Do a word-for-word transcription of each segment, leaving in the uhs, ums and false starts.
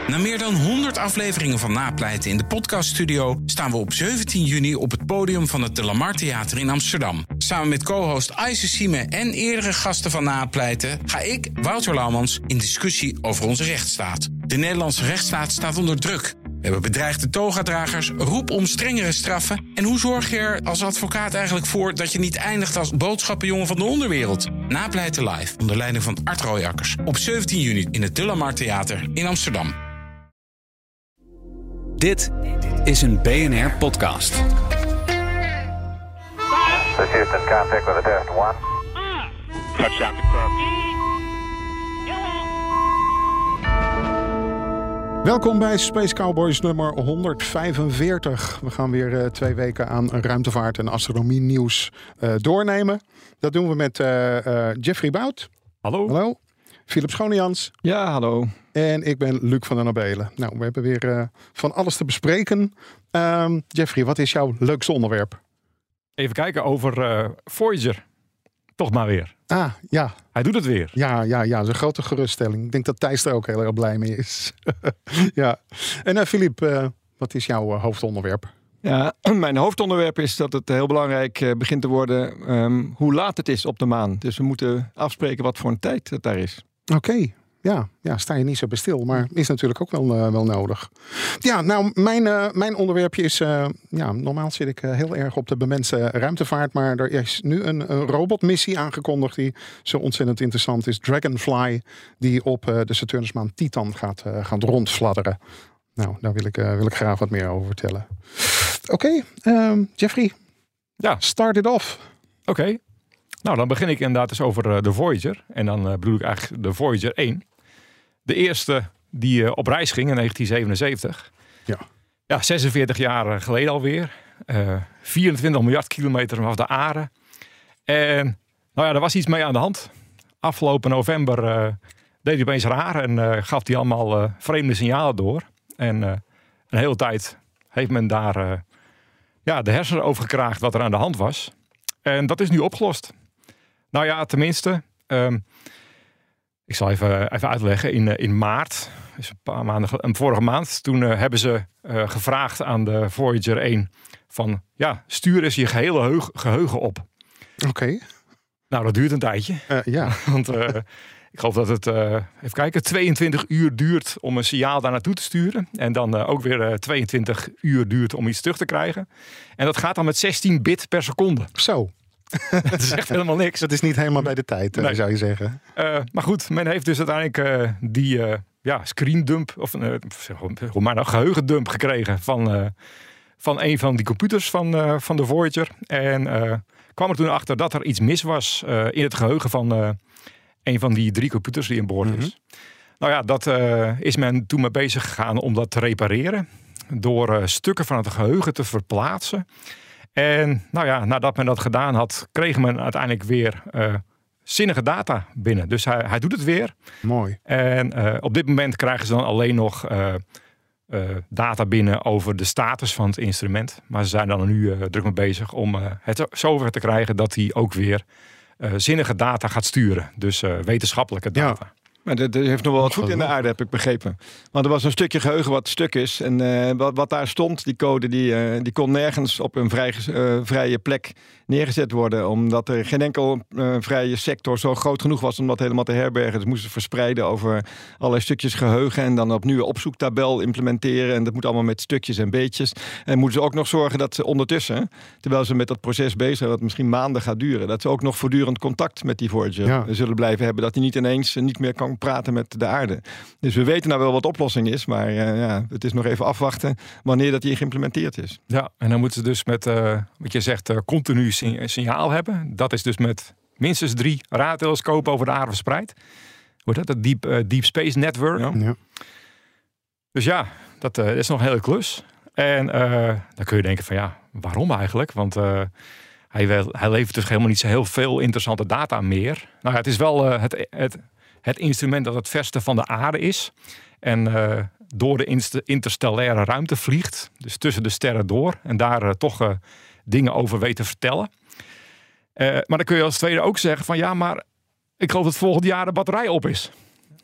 Na meer dan honderd afleveringen van Napleiten in de podcaststudio staan we op zeventien juni op het podium van het De Lamar Theater in Amsterdam. Samen met co-host Ayse Sieme en eerdere gasten van Napleiten ga ik, Wouter Laumans, in discussie over onze rechtsstaat. De Nederlandse rechtsstaat staat onder druk. We hebben bedreigde togadragers, roep om strengere straffen. En hoe zorg je er als advocaat eigenlijk voor dat je niet eindigt als boodschappenjongen van de onderwereld? Napleiten live, onder leiding van Art Rooijakkers. Op zeventien juni in het De Lamar Theater in Amsterdam. Dit is een B N R podcast. This Houston, contact with a test one. Touchdown confirmed. Welkom bij Space Cowboys nummer honderdvijfenveertig. We gaan weer uh, twee weken aan ruimtevaart en astronomie nieuws uh, doornemen. Dat doen we met uh, uh, Jeffrey Bout. Hallo. Hallo. Philip Schonians. Ja, hallo. En ik ben Luc van den Abelen. Nou, we hebben weer uh, van alles te bespreken. Um, Jeffrey, wat is jouw leukste onderwerp? Even kijken over uh, Voyager. Toch maar weer. Ah, ja. Hij doet het weer. Ja, ja, ja. Dat is een grote geruststelling. Ik denk dat Thijs er ook heel erg blij mee is. Ja. En uh, Philippe, uh, wat is jouw uh, hoofdonderwerp? Ja, mijn hoofdonderwerp is dat het heel belangrijk uh, begint te worden um, hoe laat het is op de maan. Dus we moeten afspreken wat voor een tijd het daar is. Oké. Okay. Ja, ja, sta je niet zo bij stil, maar is natuurlijk ook wel, uh, wel nodig. Ja, nou, mijn, uh, mijn onderwerpje is... Uh, ja, normaal zit ik uh, heel erg op de bemenste ruimtevaart, maar er is nu een, een robotmissie aangekondigd die zo ontzettend interessant is. Dragonfly, die op uh, de Saturnusmaan Titan gaat, uh, gaat rondfladderen. Nou, daar wil ik, uh, wil ik graag wat meer over vertellen. Oké, okay, uh, Jeffrey. Ja. Start it off. Oké. Okay. Nou, dan begin ik inderdaad eens over uh, de Voyager. En dan uh, bedoel ik eigenlijk de Voyager één. De eerste die uh, op reis ging in negentien zevenenzeventig. Ja. Ja, zesenveertig jaar geleden alweer. Uh, vierentwintig miljard kilometer vanaf de aarde. En nou ja, er was iets mee aan de hand. Afgelopen november uh, deed hij opeens raar en uh, gaf hij allemaal uh, vreemde signalen door. En uh, een hele tijd heeft men daar uh, ja, de hersenen over gekraagd wat er aan de hand was. En dat is nu opgelost. Nou ja, tenminste... Um, Ik zal even, even uitleggen. In, in maart, dus een paar maanden, een vorige maand, toen uh, hebben ze uh, gevraagd aan de Voyager één van, ja, stuur eens je gehele heug, geheugen op. Oké. Okay. Nou, dat duurt een tijdje. Uh, ja. Want uh, ik geloof dat het, uh, even kijken, tweeëntwintig uur duurt om een signaal daar naartoe te sturen. En dan uh, ook weer uh, tweeëntwintig uur duurt om iets terug te krijgen. En dat gaat dan met zestien bit per seconde. Zo. Dat is echt helemaal niks. Dat is niet helemaal bij de tijd, nee. Zou je zeggen. Uh, maar goed, men heeft dus uiteindelijk uh, die uh, ja, screendump, of uh, hoe maar nou, geheugendump gekregen van, uh, van een van die computers van, uh, van de Voyager. En uh, kwam er toen achter dat er iets mis was uh, in het geheugen van uh, een van die drie computers die aan boord is. Mm-hmm. Nou ja, dat uh, is men toen mee bezig gegaan om dat te repareren. Door uh, stukken van het geheugen te verplaatsen. En nou ja, nadat men dat gedaan had, kreeg men uiteindelijk weer uh, zinnige data binnen. Dus hij, hij doet het weer. Mooi. En uh, op dit moment krijgen ze dan alleen nog uh, uh, data binnen over de status van het instrument. Maar ze zijn dan nu uh, druk mee bezig om uh, het zover te krijgen dat hij ook weer uh, zinnige data gaat sturen. Dus uh, wetenschappelijke data. Ja. Maar dat heeft nog wel wat voet in de aarde, heb ik begrepen. Want er was een stukje geheugen wat stuk is. En uh, wat, wat daar stond, die code, die, uh, die kon nergens op een vrij, uh, vrije plek neergezet worden. Omdat er geen enkel uh, vrije sector zo groot genoeg was om dat helemaal te herbergen. Dus moesten ze verspreiden over allerlei stukjes geheugen. En dan opnieuw een opzoektabel implementeren. En dat moet allemaal met stukjes en beetjes. En moeten ze ook nog zorgen dat ze ondertussen, terwijl ze met dat proces bezig zijn, wat misschien maanden gaat duren, dat ze ook nog voortdurend contact met die Voyager ja. zullen blijven hebben. Dat die niet ineens niet meer kan praten met de aarde. Dus we weten nou wel wat de oplossing is, maar uh, ja, het is nog even afwachten wanneer dat hier geïmplementeerd is. Ja, en dan moeten ze dus met, uh, wat je zegt, uh, continu signaal hebben. Dat is dus met minstens drie raadtelescopen over de aarde verspreid. Wordt dat het Deep, uh, Deep Space Network? Ja. Ja. Dus ja, dat uh, is nog een hele klus. En uh, dan kun je denken van ja, waarom eigenlijk? Want uh, hij, wel, hij levert dus helemaal niet zo heel veel interessante data meer. Nou ja, het is wel uh, het, het, het instrument dat het verste van de aarde is. En uh, door de inst- interstellaire ruimte vliegt. Dus tussen de sterren door. En daar uh, toch uh, dingen over weet te vertellen. Uh, maar dan kun je als tweede ook zeggen van ja, maar ik geloof dat volgend jaar de batterij op is.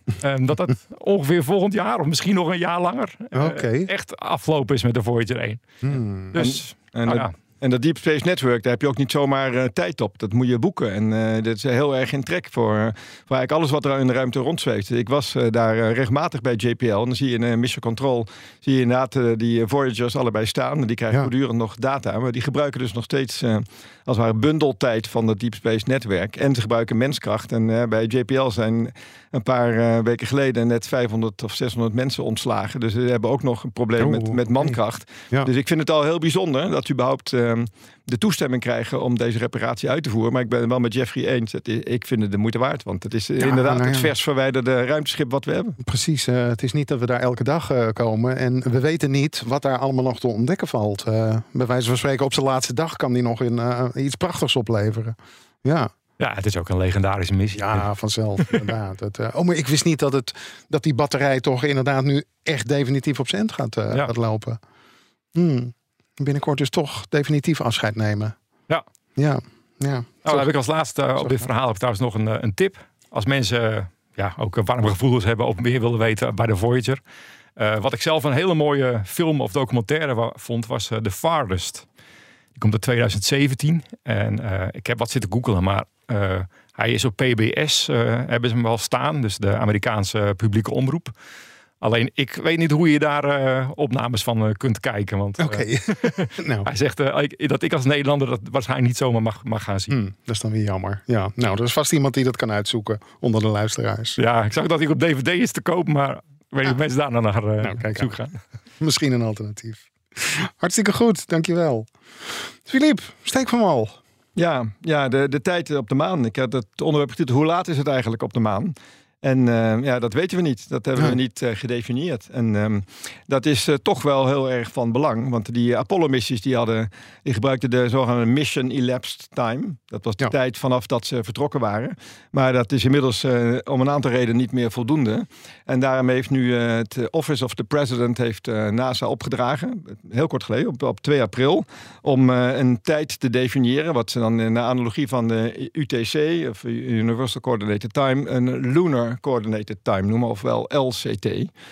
Um, dat dat ongeveer volgend jaar of misschien nog een jaar langer uh, Okay. echt afgelopen is met de Voyager één. Hmm. Dus, En, en nou dat- ja. En dat Deep Space Network, daar heb je ook niet zomaar uh, tijd op. Dat moet je boeken. En uh, dat is heel erg in trek voor, uh, voor eigenlijk alles wat er in de ruimte rondzweeft. Ik was uh, daar uh, regelmatig bij J P L. En dan zie je in uh, Mission Control zie je inderdaad uh, die Voyagers allebei staan. En die krijgen Ja. voortdurend nog data. Maar die gebruiken dus nog steeds uh, als het ware bundeltijd van het Deep Space Netwerk. En ze gebruiken menskracht. En uh, bij J P L zijn een paar uh, weken geleden net vijfhonderd of zeshonderd mensen ontslagen. Dus ze hebben ook nog een probleem Oh, met, met mankracht. Ja. Dus ik vind het al heel bijzonder dat u überhaupt uh, de toestemming krijgen om deze reparatie uit te voeren. Maar ik ben het wel met Jeffrey eens. Het is, ik vind het de moeite waard. Want het is uh, Ja, inderdaad nou ja. het vers verwijderde ruimteschip wat we hebben. Precies, uh, het is niet dat we daar elke dag uh, komen. En we weten niet wat daar allemaal nog te ontdekken valt. Uh, bij wijze van spreken, op zijn laatste dag kan die nog in, uh, iets prachtigs opleveren. Ja. Ja, het is ook een legendarische missie. Ja, vanzelf. Inderdaad. Het, uh, oh, maar ik wist niet dat, het, dat die batterij toch inderdaad nu echt definitief op zijn eind gaat, uh, Ja. gaat lopen. Hmm. Binnenkort dus toch definitief afscheid nemen. Ja. Ja. Ja. Nou, dan heb ik als laatste uh, op dit verhaal heb ik trouwens nog een, uh, een tip. Als mensen uh, ja, ook uh, warme gevoelens hebben of meer willen weten bij de Voyager. Uh, wat ik zelf een hele mooie film of documentaire wa- vond, was uh, The Farthest. Die komt uit twintig zeventien. En uh, ik heb wat zitten googelen, maar uh, hij is op P B S, uh, hebben ze hem wel staan. Dus de Amerikaanse publieke omroep. Alleen ik weet niet hoe je daar uh, opnames van uh, kunt kijken. Want uh, Oké. nou, hij zegt uh, ik, dat ik als Nederlander dat waarschijnlijk niet zomaar mag, mag gaan zien. hmm, dat is dan weer jammer. Ja. Nou, er is vast iemand die dat kan uitzoeken onder de luisteraars. Ja, ik zag dat hij op D V D is te koop, maar ik weet niet of mensen daar naar uh, Nou, kijk zoek aan. gaan. Misschien een alternatief. Hartstikke goed, dankjewel. Philippe, steek van wal. Ja, ja de, de tijd op de maan. Ik had het onderwerp getiteld, hoe laat is het eigenlijk op de maan? En uh, ja, dat weten we niet. Dat hebben we Ja. niet uh, gedefinieerd. En um, dat is uh, toch wel heel erg van belang. Want die Apollo-missies die hadden, die gebruikten de zogenaamde Mission Elapsed Time. Dat was de Ja. tijd vanaf dat ze vertrokken waren. Maar dat is inmiddels uh, om een aantal redenen niet meer voldoende. En daarom heeft nu uh, het Office of the President heeft uh, NASA opgedragen, heel kort geleden, op, op twee april, om uh, een tijd te definiëren, wat ze dan in de analogie van de U T C, of Universal Coordinated Time, een Lunar Coordinated Time noemen, ofwel L C T.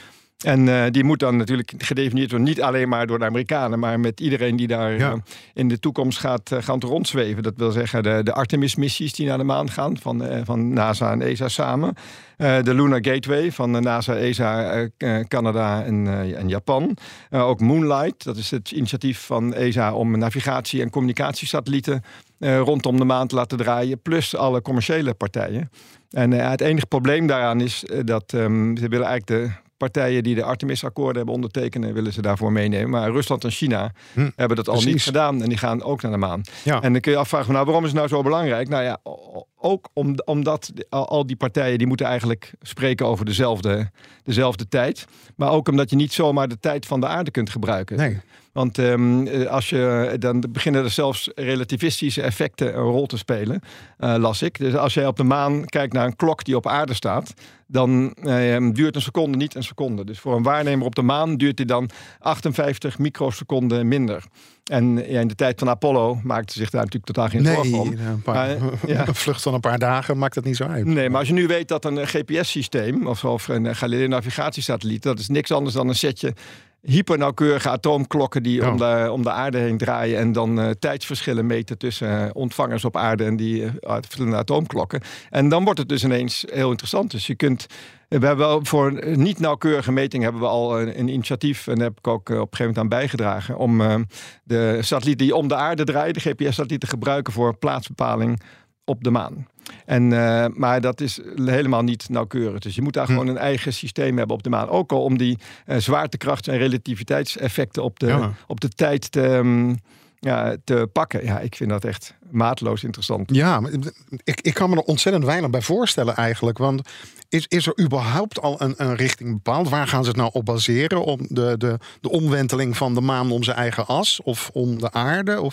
En uh, die moet dan natuurlijk gedefinieerd worden, niet alleen maar door de Amerikanen, maar met iedereen die daar Ja. uh, in de toekomst gaat, uh, gaat rondzweven. Dat wil zeggen de, de Artemis-missies die naar de maan gaan, van, uh, van NASA en E S A samen. Uh, de Lunar Gateway van de NASA, E S A, uh, Canada en, uh, en Japan. Uh, ook Moonlight, dat is het initiatief van E S A om navigatie- en communicatiesatellieten uh, rondom de maan te laten draaien. Plus alle commerciële partijen. En uh, het enige probleem daaraan is uh, dat um, ze willen eigenlijk de partijen die de Artemis-akkoorden hebben ondertekend, willen ze daarvoor meenemen. Maar Rusland en China Hm, hebben dat al precies. niet gedaan. En die gaan ook naar de maan. Ja. En dan kun je afvragen, nou, waarom is het nou zo belangrijk? Nou ja, o- ook om, omdat al, al die partijen, die moeten eigenlijk spreken over dezelfde, dezelfde tijd. Maar ook omdat je niet zomaar de tijd van de aarde kunt gebruiken. Nee. Want um, als je, dan beginnen er zelfs relativistische effecten een rol te spelen, uh, las ik. Dus als jij op de maan kijkt naar een klok die op aarde staat, dan uh, duurt een seconde niet een seconde. Dus voor een waarnemer op de maan duurt die dan achtenvijftig microseconden minder. En ja, in de tijd van Apollo maakte zich daar natuurlijk totaal geen Nee, zorgen om. een, paar, Maar, ja. een vlucht van een paar dagen maakt dat niet zo uit. Nee, maar als je nu weet dat een G P S-systeem of, of een Galileo-navigatiesatelliet, dat is niks anders dan een setje hypernauwkeurige atoomklokken die Ja. om, de, om de aarde heen draaien en dan uh, tijdsverschillen meten tussen uh, ontvangers op aarde en die uh, verschillende atoomklokken. En dan wordt het dus ineens heel interessant. Dus je kunt, we hebben wel voor niet nauwkeurige meting hebben we al een, een initiatief, en daar heb ik ook uh, op een gegeven moment aan bijgedragen, om uh, de satellieten die om de aarde draaien, de G P S-satellieten, te gebruiken voor plaatsbepaling op de maan. En, uh, maar dat is helemaal niet nauwkeurig. Dus je moet daar hm. gewoon een eigen systeem hebben op de maan. Ook al om die uh, zwaartekracht- en relativiteitseffecten op de, ja. op de tijd te, um, ja, te pakken. Ja, ik vind dat echt maatloos interessant. Ja, ik, ik kan me er ontzettend weinig bij voorstellen eigenlijk. Want is, is er überhaupt al een, een richting bepaald? Waar gaan ze het nou op baseren? Om de, de, de omwenteling van de maan om zijn eigen as? Of om de aarde? Of... Hm.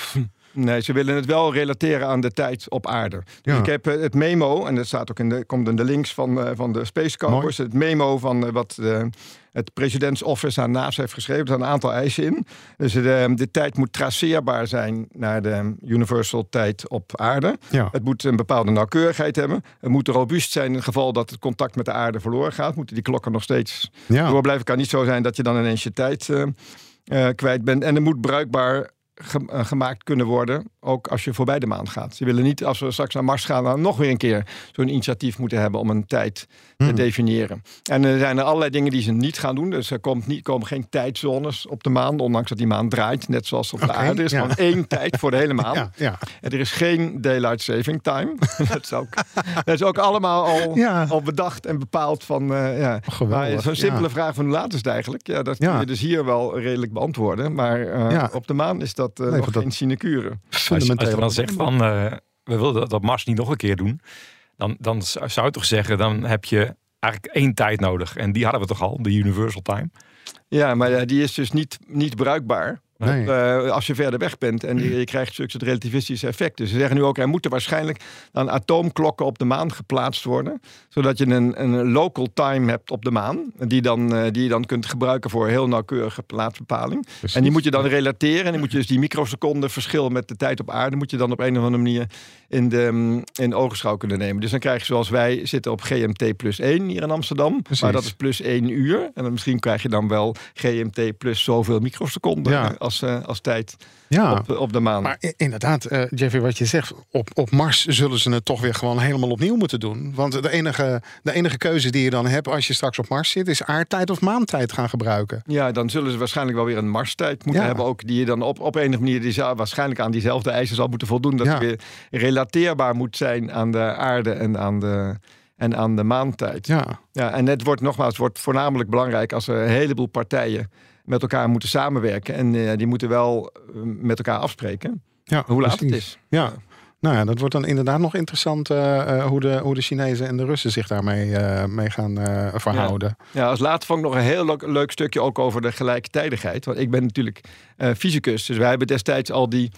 Nee, ze willen het wel relateren aan de tijd op aarde. Dus Ja. ik heb uh, het memo, en dat staat ook in de, komt in de links van, uh, van de Space Cowboys. Het memo van uh, wat uh, het presidentsoffice aan NASA heeft geschreven. Er staan een aantal eisen in. Dus de, de tijd moet traceerbaar zijn naar de universal tijd op aarde. Ja. Het moet een bepaalde nauwkeurigheid hebben. Het moet robuust zijn in het geval dat het contact met de aarde verloren gaat. Moeten die klokken nog steeds Ja. door blijven. Het kan niet zo zijn dat je dan ineens je tijd uh, uh, kwijt bent. En er moet bruikbaar ge- uh, gemaakt kunnen worden, ook als je voorbij de maan gaat. Ze willen niet, als we straks naar Mars gaan, dan nog weer een keer zo'n initiatief moeten hebben om een tijd te Hmm. definiëren. En er zijn er allerlei dingen die ze niet gaan doen. Dus er komt niet, komen geen tijdzones op de maan, ondanks dat die maan draait, net zoals op Oké, de aarde. Er is ja. gewoon één tijd voor de hele maan. Ja, ja. En er is geen daylight saving time. dat, is ook, dat is ook allemaal al, Ja. al bedacht en bepaald van... Uh, ja. Geweldig, Maar zo'n simpele ja. vraag van hoe laat is het eigenlijk? Ja, dat Ja. kun je dus hier wel redelijk beantwoorden. Maar uh, Ja. op de maan is dat uh, Nee, nog dat- geen sinecure. Als je, als je Fundamenteel. dan zegt van, uh, we willen dat, dat Mars niet nog een keer doen. Dan, dan zou zou je toch zeggen, dan heb je eigenlijk één tijd nodig. En die hadden we toch al, de universal time. Ja, maar uh, die is dus niet, niet bruikbaar. Nee. Uh, als je verder weg bent en je, je krijgt zulke soort relativistische effecten. Ze zeggen nu ook, er moeten waarschijnlijk dan atoomklokken op de maan geplaatst worden. Zodat je een, een local time hebt op de maan. Die, dan, uh, die je dan kunt gebruiken voor heel nauwkeurige plaatsbepaling. Precies. En die moet je dan relateren. En die moet je dus die microseconden verschil met de tijd op aarde... moet je dan op een of andere manier in, de, in ogenschouw kunnen nemen. Dus dan krijg je zoals wij zitten op G M T plus één hier in Amsterdam. Precies. Maar dat is plus één uur. En dan misschien krijg je dan wel G M T plus zoveel microseconden Ja. als, uh, als tijd Ja. op, op de maan. Maar i- inderdaad, eh, Jeffrey, wat je zegt, op, op Mars zullen ze het toch weer gewoon helemaal opnieuw moeten doen. Want de enige, de enige keuze die je dan hebt als je straks op Mars zit, is aardtijd of maantijd gaan gebruiken. Ja, dan zullen ze waarschijnlijk wel weer een Marstijd moeten Ja. hebben. Ook die je dan op, op enige manier die zou, waarschijnlijk aan diezelfde eisen zal moeten voldoen. Dat Ja. die weer relateerbaar moet zijn aan de aarde en aan de, en aan de maantijd. Ja, Ja, en het wordt nogmaals het wordt voornamelijk belangrijk als er een heleboel partijen met elkaar moeten samenwerken. En uh, die moeten wel uh, met elkaar afspreken ja hoe laat precies. het is. Ja. Nou ja, dat wordt dan inderdaad nog interessant uh, uh, hoe, de, hoe de Chinezen en de Russen zich daarmee uh, mee gaan uh, verhouden. Ja, als laatste vond ik nog een heel leuk, leuk stukje ook over de gelijktijdigheid. Want ik ben natuurlijk uh, fysicus, dus wij hebben destijds al die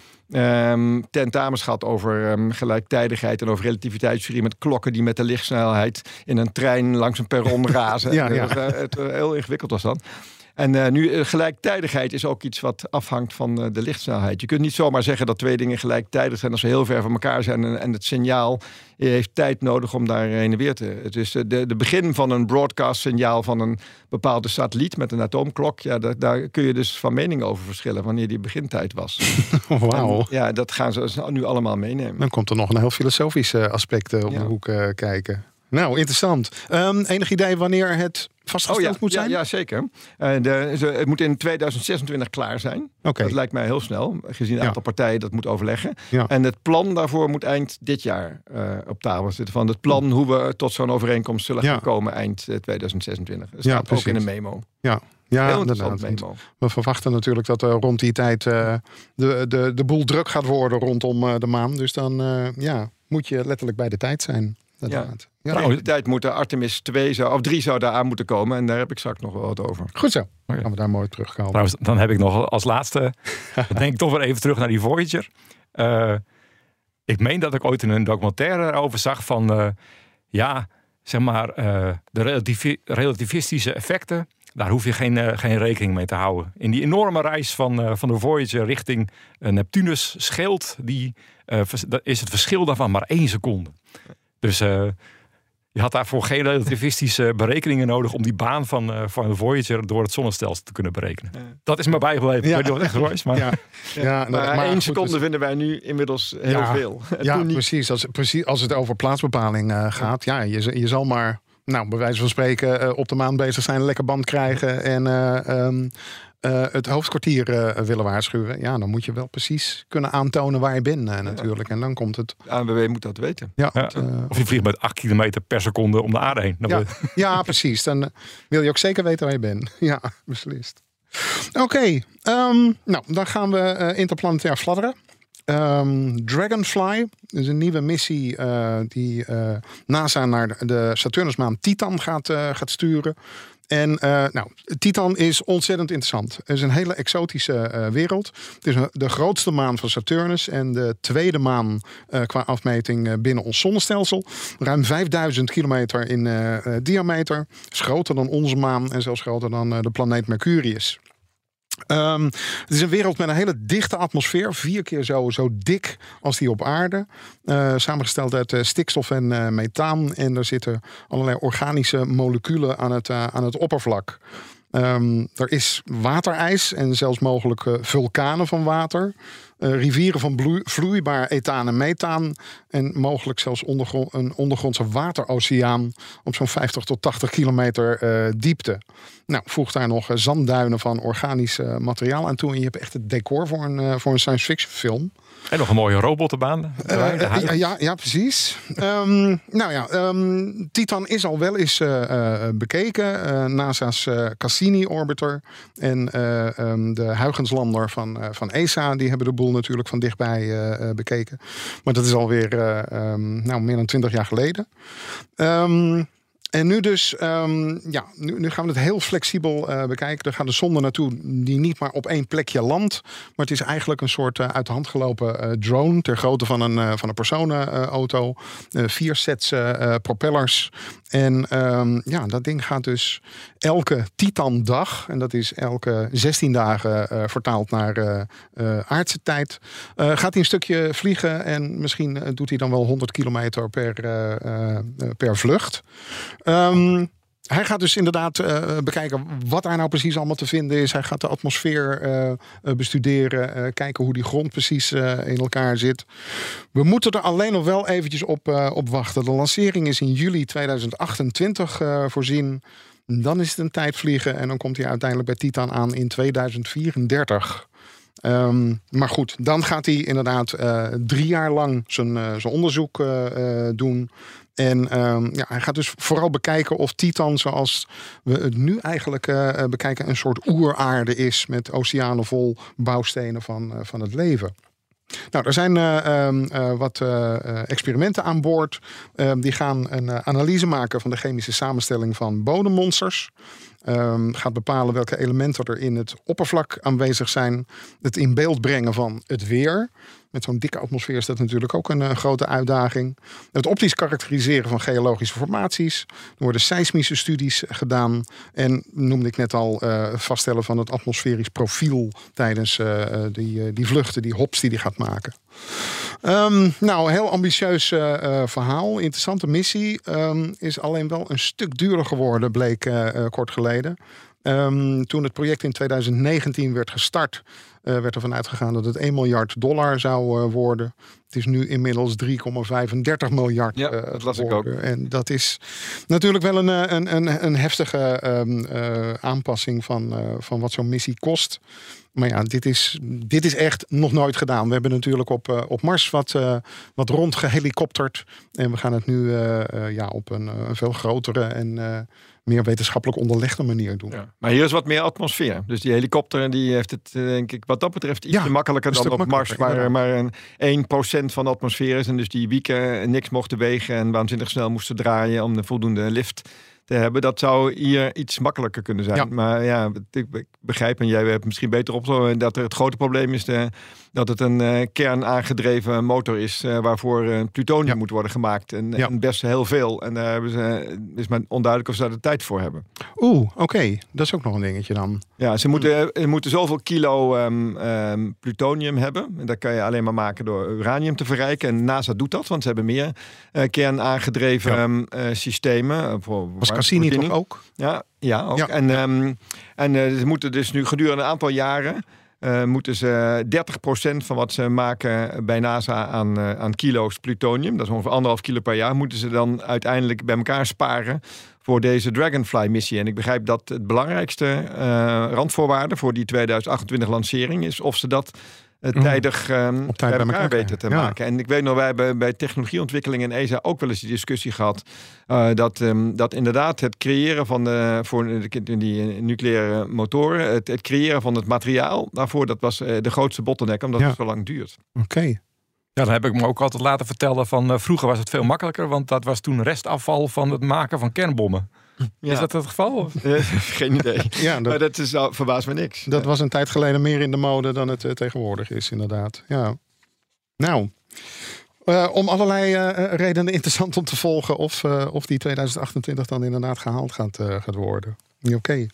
um, tentamens gehad over um, gelijktijdigheid en over relativiteitstheorie met klokken die met de lichtsnelheid in een trein langs een perron razen. Ja, ja. Dat was, uh, het, uh, heel ingewikkeld was dat. En uh, nu, uh, gelijktijdigheid is ook iets wat afhangt van uh, de lichtsnelheid. Je kunt niet zomaar zeggen dat twee dingen gelijktijdig zijn als ze heel ver van elkaar zijn. En, en het signaal heeft tijd nodig om daar heen en weer te... Het is uh, de, de begin van een broadcast signaal van een bepaalde satelliet met een atoomklok. Ja, daar, daar kun je dus van mening over verschillen wanneer die begintijd was. Wauw. En, ja, dat gaan ze nu allemaal meenemen. Dan komt er nog een heel filosofisch uh, aspect uh, op Ja. de hoek uh, kijken. Nou, interessant. Um, enig idee wanneer het vastgesteld Oh ja, moet zijn? ja, ja zeker. Uh, de, ze, het moet in tweeduizend zesentwintig klaar zijn. Oké. Dat lijkt mij heel snel, gezien een Ja. aantal partijen dat moet overleggen. Ja. En het plan daarvoor moet eind dit jaar uh, op tafel zitten. Van het plan hoe we tot zo'n overeenkomst zullen Ja. gaan komen eind uh, tweeduizend zesentwintig. Dat Ja, staat ook precies. in een memo. Ja, ja Heel inderdaad. interessant Want memo. we verwachten natuurlijk dat er rond die tijd uh, de, de, de boel druk gaat worden rondom uh, de maan. Dus dan uh, ja, moet je letterlijk bij de tijd zijn. Inderdaad. Ja. Ja, in de tijd moet de Artemis twee zou, of drie zou daar aan moeten komen. En daar heb ik straks nog wel wat over. Goed zo. ja. Gaan we daar mooi terugkomen. Trouwens, dan heb ik nog als laatste, dan denk ik toch weer even terug naar die Voyager. Uh, ik meen dat ik ooit in een documentaire over zag van, uh, ja, zeg maar, uh, de relativi- relativistische effecten. Daar hoef je geen, uh, geen rekening mee te houden. In die enorme reis van, uh, van de Voyager richting uh, Neptunus scheelt, die, uh, vers- is het verschil daarvan maar één seconde. Dus uh, je had daarvoor geen relativistische berekeningen nodig om die baan van, uh, van de Voyager door het zonnestelsel te kunnen berekenen. Ja. Dat is me bijgebleven. Ja. Ik weet niet of het echt zo is, maar... Ja, ja, Maar, maar één goed, seconde dus- vinden wij nu inmiddels heel Ja. veel. En Ja, toen niet. precies. Als, precies. Als het over plaatsbepaling uh, gaat, ja, je, je zal maar, nou, bij wijze van spreken, uh, op de maan bezig zijn, een lekker band krijgen en uh, um, uh, het hoofdkwartier uh, willen waarschuwen. Ja, dan moet je wel precies kunnen aantonen waar je bent uh, natuurlijk. En dan komt het. De A N W B moet dat weten. Ja, Ja. uh, Of je vliegt met acht kilometer per seconde om de aarde heen. Dan ja, wil je- ja, precies. Dan uh, wil je ook zeker weten waar je bent. Ja, beslist. Oké, okay, um, nou, dan gaan we uh, interplanetair fladderen. Um, Dragonfly is een nieuwe missie uh, die uh, NASA naar de Saturnusmaan Titan gaat, uh, gaat sturen. En uh, nou, Titan is ontzettend interessant. Het is een hele exotische uh, wereld. Het is de grootste maan van Saturnus en de tweede maan uh, qua afmeting uh, binnen ons zonnestelsel. Ruim vijfduizend kilometer in uh, uh, diameter. Het is groter dan onze maan en zelfs groter dan uh, de planeet Mercurius. Um, het is een wereld met een hele dichte atmosfeer. Vier keer zo, zo dik als die op aarde. Uh, samengesteld uit uh, stikstof en uh, methaan. En er zitten allerlei organische moleculen aan het, uh, aan het oppervlak. Um, er is waterijs en zelfs mogelijk uh, vulkanen van water. Uh, rivieren van bloe- vloeibaar ethaan en methaan. En mogelijk zelfs ondergrond, een ondergrondse wateroceaan op zo'n vijftig tot tachtig kilometer uh, diepte. Nou, voeg daar nog uh, zandduinen van organisch uh, materiaal aan toe. En je hebt echt het decor voor een, uh, voor een science fiction film. En nog een mooie robotenbaan. Uh, ja, ja, ja, precies. um, nou ja, um, Titan is al wel eens uh, uh, bekeken. Uh, NASA's uh, Cassini-orbiter en uh, um, de Huygenslander van, uh, van E S A... die hebben de boel natuurlijk van dichtbij uh, uh, bekeken. Maar dat is alweer uh, um, nou, meer dan twintig jaar geleden. Um, En nu dus, um, ja, nu, nu gaan we het heel flexibel uh, bekijken. Er gaat een zonde naartoe die niet maar op één plekje landt. Maar het is eigenlijk een soort uh, uit de hand gelopen uh, drone ter grootte van een, uh, van een personenauto. Uh, vier sets uh, propellers. En um, ja, dat ding gaat dus elke Titan-dag, en dat is elke zestien dagen uh, vertaald naar uh, uh, aardse tijd, uh, gaat hij een stukje vliegen en misschien uh, doet hij dan wel honderd kilometer per, uh, uh, per vlucht. Um, Hij gaat dus inderdaad uh, bekijken wat daar nou precies allemaal te vinden is. Hij gaat de atmosfeer uh, uh, bestuderen. Uh, kijken hoe die grond precies uh, in elkaar zit. We moeten er alleen nog wel eventjes op, uh, op wachten. De lancering is in juli tweeduizend achtentwintig uh, voorzien. Dan is het een tijd vliegen. En dan komt hij uiteindelijk bij Titan aan in tweeduizend vierendertig. Um, maar goed, dan gaat hij inderdaad uh, drie jaar lang zijn, uh, zijn onderzoek uh, uh, doen. En um, ja, hij gaat dus vooral bekijken of Titan, zoals we het nu eigenlijk uh, bekijken, een soort oeraarde is met oceanen vol bouwstenen van, uh, van het leven. Nou, er zijn uh, uh, wat uh, experimenten aan boord. Uh, die gaan een uh, analyse maken van de chemische samenstelling van bodemmonsters. Um, gaat bepalen welke elementen er in het oppervlak aanwezig zijn. Het in beeld brengen van het weer. Met zo'n dikke atmosfeer is dat natuurlijk ook een uh, grote uitdaging. Het optisch karakteriseren van geologische formaties. Er worden seismische studies gedaan. En noemde ik net al uh, vaststellen van het atmosferisch profiel tijdens uh, die, uh, die vluchten, die hops die hij gaat maken. Um, nou, heel ambitieus uh, uh, verhaal. Interessante missie. Um, is alleen wel een stuk duurder geworden, bleek uh, uh, kort geleden. Um, toen het project in tweeduizend negentien werd gestart, uh, werd ervan uitgegaan dat het één miljard dollar zou uh, worden. Het is nu inmiddels drie komma vijfendertig miljard. Ja, uh, dat las ik geworden. ook. En dat is natuurlijk wel een, een, een, een heftige um, uh, aanpassing van, uh, van wat zo'n missie kost. Maar ja, dit is, dit is echt nog nooit gedaan. We hebben natuurlijk op, uh, op Mars wat, uh, wat rondgehelikopterd. En we gaan het nu uh, uh, ja, op een, een veel grotere en uh, meer wetenschappelijk onderlegde manier doen. Ja. Maar hier is wat meer atmosfeer. Dus die helikopter die heeft het, denk ik, wat dat betreft iets Ja, makkelijker een dan op stuk Mars, makkelijker, waar maar een één procent van de atmosfeer is. En dus die wieken niks mochten wegen en waanzinnig snel moesten draaien om de voldoende lift te hebben. Dat zou hier iets makkelijker kunnen zijn. Ja. Maar ja, ik begrijp, en jij hebt misschien beter op, dat er het grote probleem is de, dat het een uh, kernaangedreven motor is uh, waarvoor uh, plutonium Ja. moet worden gemaakt. En, Ja. en best heel veel. En daar hebben ze, is maar onduidelijk of ze daar de tijd voor hebben. Oeh, oké. Okay. Dat is ook nog een dingetje dan. Ja, ze moeten, ze moeten zoveel kilo um, um, plutonium hebben. En dat kan je alleen maar maken door uranium te verrijken. En NASA doet dat, want ze hebben meer uh, kernaangedreven Ja. um, uh, systemen. Uh, voor Was Cassini toch warmtevoorziening. ook? Ja, ja, ook. Ja. En, um, en uh, ze moeten dus nu gedurende een aantal jaren Uh, moeten ze dertig procent van wat ze maken bij NASA aan, uh, aan kilo's plutonium, dat is ongeveer anderhalf kilo per jaar, moeten ze dan uiteindelijk bij elkaar sparen voor deze Dragonfly-missie. En ik begrijp dat het belangrijkste uh, randvoorwaarde voor die tweeduizend achtentwintig lancering is of ze dat uh, tijdig um, Op tijd bij bij elkaar elkaar weten te ja. maken. En ik weet nog, wij hebben bij technologieontwikkeling en E S A ook wel eens die discussie gehad uh, dat, um, dat inderdaad het creëren van de, voor de, die nucleaire motoren, het, het creëren van het materiaal daarvoor, dat was uh, de grootste bottleneck, omdat Ja. het zo lang duurt. Oké. Okay. Ja, dan heb ik me ook altijd laten vertellen van uh, vroeger was het veel makkelijker, want dat was toen restafval van het maken van kernbommen. Ja. Is dat het geval? Uh, geen idee. Ja, dat, maar dat is, uh, verbaast me niks. dat was een tijd geleden meer in de mode dan het uh, tegenwoordig is, inderdaad. Ja. Nou, uh, om allerlei uh, redenen interessant om te volgen of, uh, of die tweeduizend achtentwintig dan inderdaad gehaald gaat, uh, gaat worden. Oké. Okay.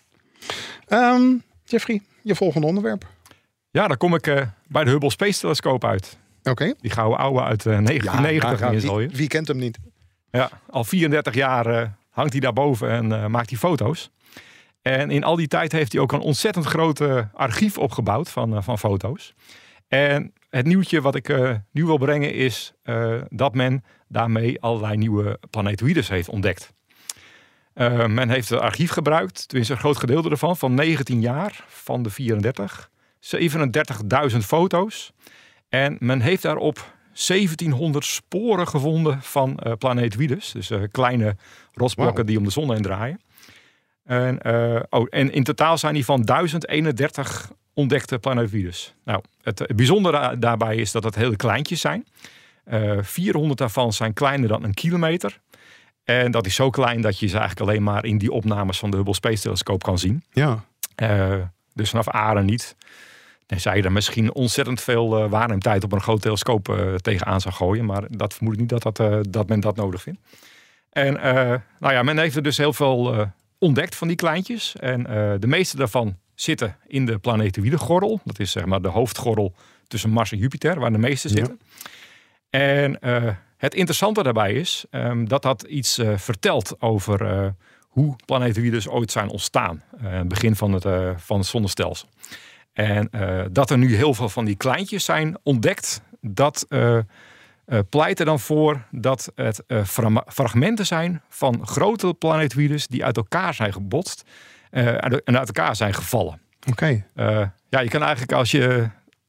Um, Jeffrey, je volgende onderwerp. Ja, dan kom ik uh, bij de Hubble Space Telescoop uit. Oké. Okay. Die gouden oude uit uh, negentien negentig. Ja, ja, ja, wie, wie kent hem niet? Ja, al vierendertig jaar uh, hangt hij daarboven en uh, maakt hij foto's. En in al die tijd heeft hij ook een ontzettend groot uh, archief opgebouwd van, uh, van foto's. En het nieuwtje wat ik uh, nu wil brengen is uh, dat men daarmee allerlei nieuwe planetoïdes heeft ontdekt. Uh, men heeft het archief gebruikt, tenminste een groot gedeelte ervan, van negentien jaar van de vierendertig. zevenendertigduizend foto's. En men heeft daarop zeventienhonderd sporen gevonden van uh, planetoïdes. Dus uh, kleine rotsblokken wow. die om de zon heen draaien. En, uh, oh, en in totaal zijn die van duizend eenendertig ontdekte planetoïdes. Nou, het, het bijzondere daarbij is dat het hele kleintjes zijn. Uh, vierhonderd daarvan zijn kleiner dan een kilometer. En dat is zo klein dat je ze eigenlijk alleen maar in die opnames van de Hubble Space Telescoop kan zien. Ja. Uh, dus vanaf aarde niet. Tenzij je er misschien ontzettend veel uh, waarnemtijd op een groot telescoop uh, tegenaan zou gooien. Maar dat vermoed ik niet dat, dat, uh, dat men dat nodig vindt. En uh, nou ja, men heeft er dus heel veel uh, ontdekt van die kleintjes. En uh, de meeste daarvan zitten in de planetoïdegordel. Dat is zeg maar de hoofdgordel tussen Mars en Jupiter, waar de meeste zitten. Ja. En uh, het interessante daarbij is um, dat dat iets uh, vertelt over uh, hoe planetoïdes ooit zijn ontstaan. Uh, het begin van het, uh, van het zonnestelsel. En uh, dat er nu heel veel van die kleintjes zijn ontdekt, dat uh, uh, pleit er dan voor dat het uh, fra- fragmenten zijn van grote planetoïdes die uit elkaar zijn gebotst uh, en uit elkaar zijn gevallen. Oké. Okay. Uh, ja, je kan eigenlijk als je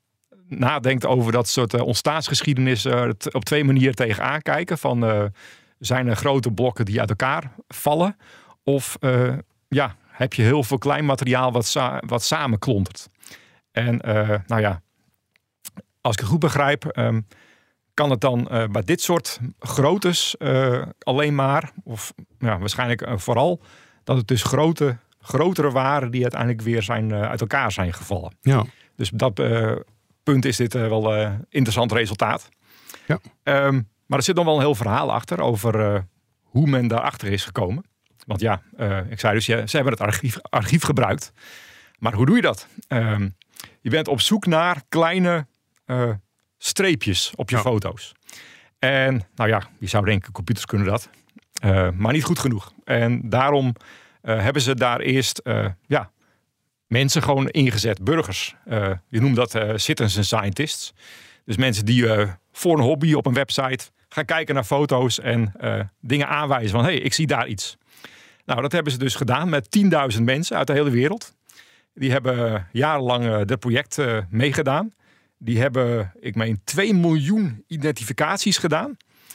nadenkt over dat soort uh, ontstaansgeschiedenis uh, op twee manieren tegenaan kijken. Van uh, zijn er grote blokken die uit elkaar vallen? Of uh, ja, heb je heel veel klein materiaal wat, sa- wat samenklontert? En uh, nou ja, als ik het goed begrijp, um, kan het dan uh, bij dit soort groottes uh, alleen maar, of ja, waarschijnlijk uh, vooral, dat het dus grote, grotere waren die uiteindelijk weer zijn, uh, uit elkaar zijn gevallen. Ja. Dus op dat uh, punt is dit uh, wel een uh, interessant resultaat. Ja. Um, maar er zit nog wel een heel verhaal achter over uh, hoe men daarachter is gekomen. Want ja, uh, ik zei dus, ja, ze hebben het archief, archief gebruikt. Maar hoe doe je dat? Um, je bent op zoek naar kleine uh, streepjes op je ja. foto's. En nou ja, je zou denken, computers kunnen dat. Uh, maar niet goed genoeg. En daarom uh, hebben ze daar eerst uh, ja, mensen gewoon ingezet, burgers. Uh, je noemt dat uh, citizen scientists. Dus mensen die uh, voor een hobby op een website gaan kijken naar foto's en uh, dingen aanwijzen van, hé, hey, ik zie daar iets. Nou, dat hebben ze dus gedaan met tienduizend mensen uit de hele wereld. Die hebben jarenlang uh, dit project uh, meegedaan. Die hebben, ik meen, twee miljoen identificaties gedaan.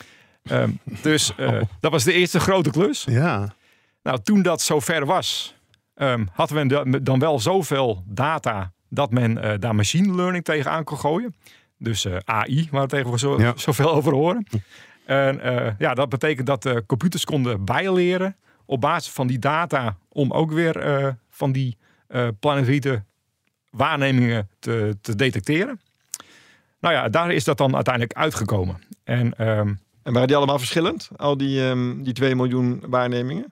Um, dus uh, oh. dat was de eerste grote klus. Ja. Nou, toen dat zover was, um, hadden we dan wel zoveel data dat men uh, daar machine learning tegenaan kon gooien. Dus uh, A I, waar we tegenwoordig zo, ja. zoveel over horen. En uh, ja, dat betekent dat uh, computers konden bijleren op basis van die data om ook weer uh, van die uh, planetoïde waarnemingen te, te detecteren. Nou ja, daar is dat dan uiteindelijk uitgekomen. En, um, en waren die allemaal verschillend? Al die, um, die twee miljoen waarnemingen?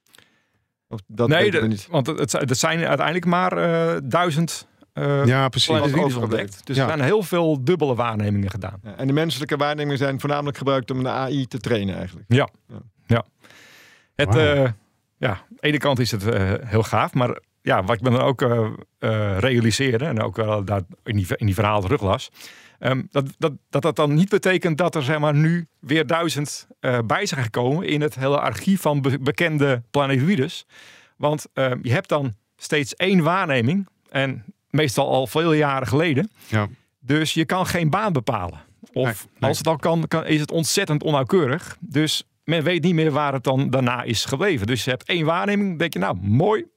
Of dat nee, de, niet. want het, het zijn uiteindelijk maar uh, duizend uh, ja, precies. planetoïdes ontdekt. Dus ja. er zijn heel veel dubbele waarnemingen gedaan. Ja, en de menselijke waarnemingen zijn voornamelijk gebruikt om de A I te trainen eigenlijk. Ja, ja. ja. Het, wow. uh, ja, aan de ene kant is het uh, heel gaaf, maar ja, wat ik me dan ook uh, uh, realiseerde en ook wel uh, in, die, in die verhaal terug las, um, dat, dat, dat dat dan niet betekent dat er zeg maar, nu weer duizend uh, bij zijn gekomen in het hele archief van be- bekende planetoïdes. Want uh, je hebt dan steeds één waarneming en meestal al vele jaren geleden. Ja. Dus je kan geen baan bepalen. Of nee, nee. als het al kan, kan, is het ontzettend onnauwkeurig. Dus men weet niet meer waar het dan daarna is gebleven. Dus je hebt één waarneming, denk je nou, mooi.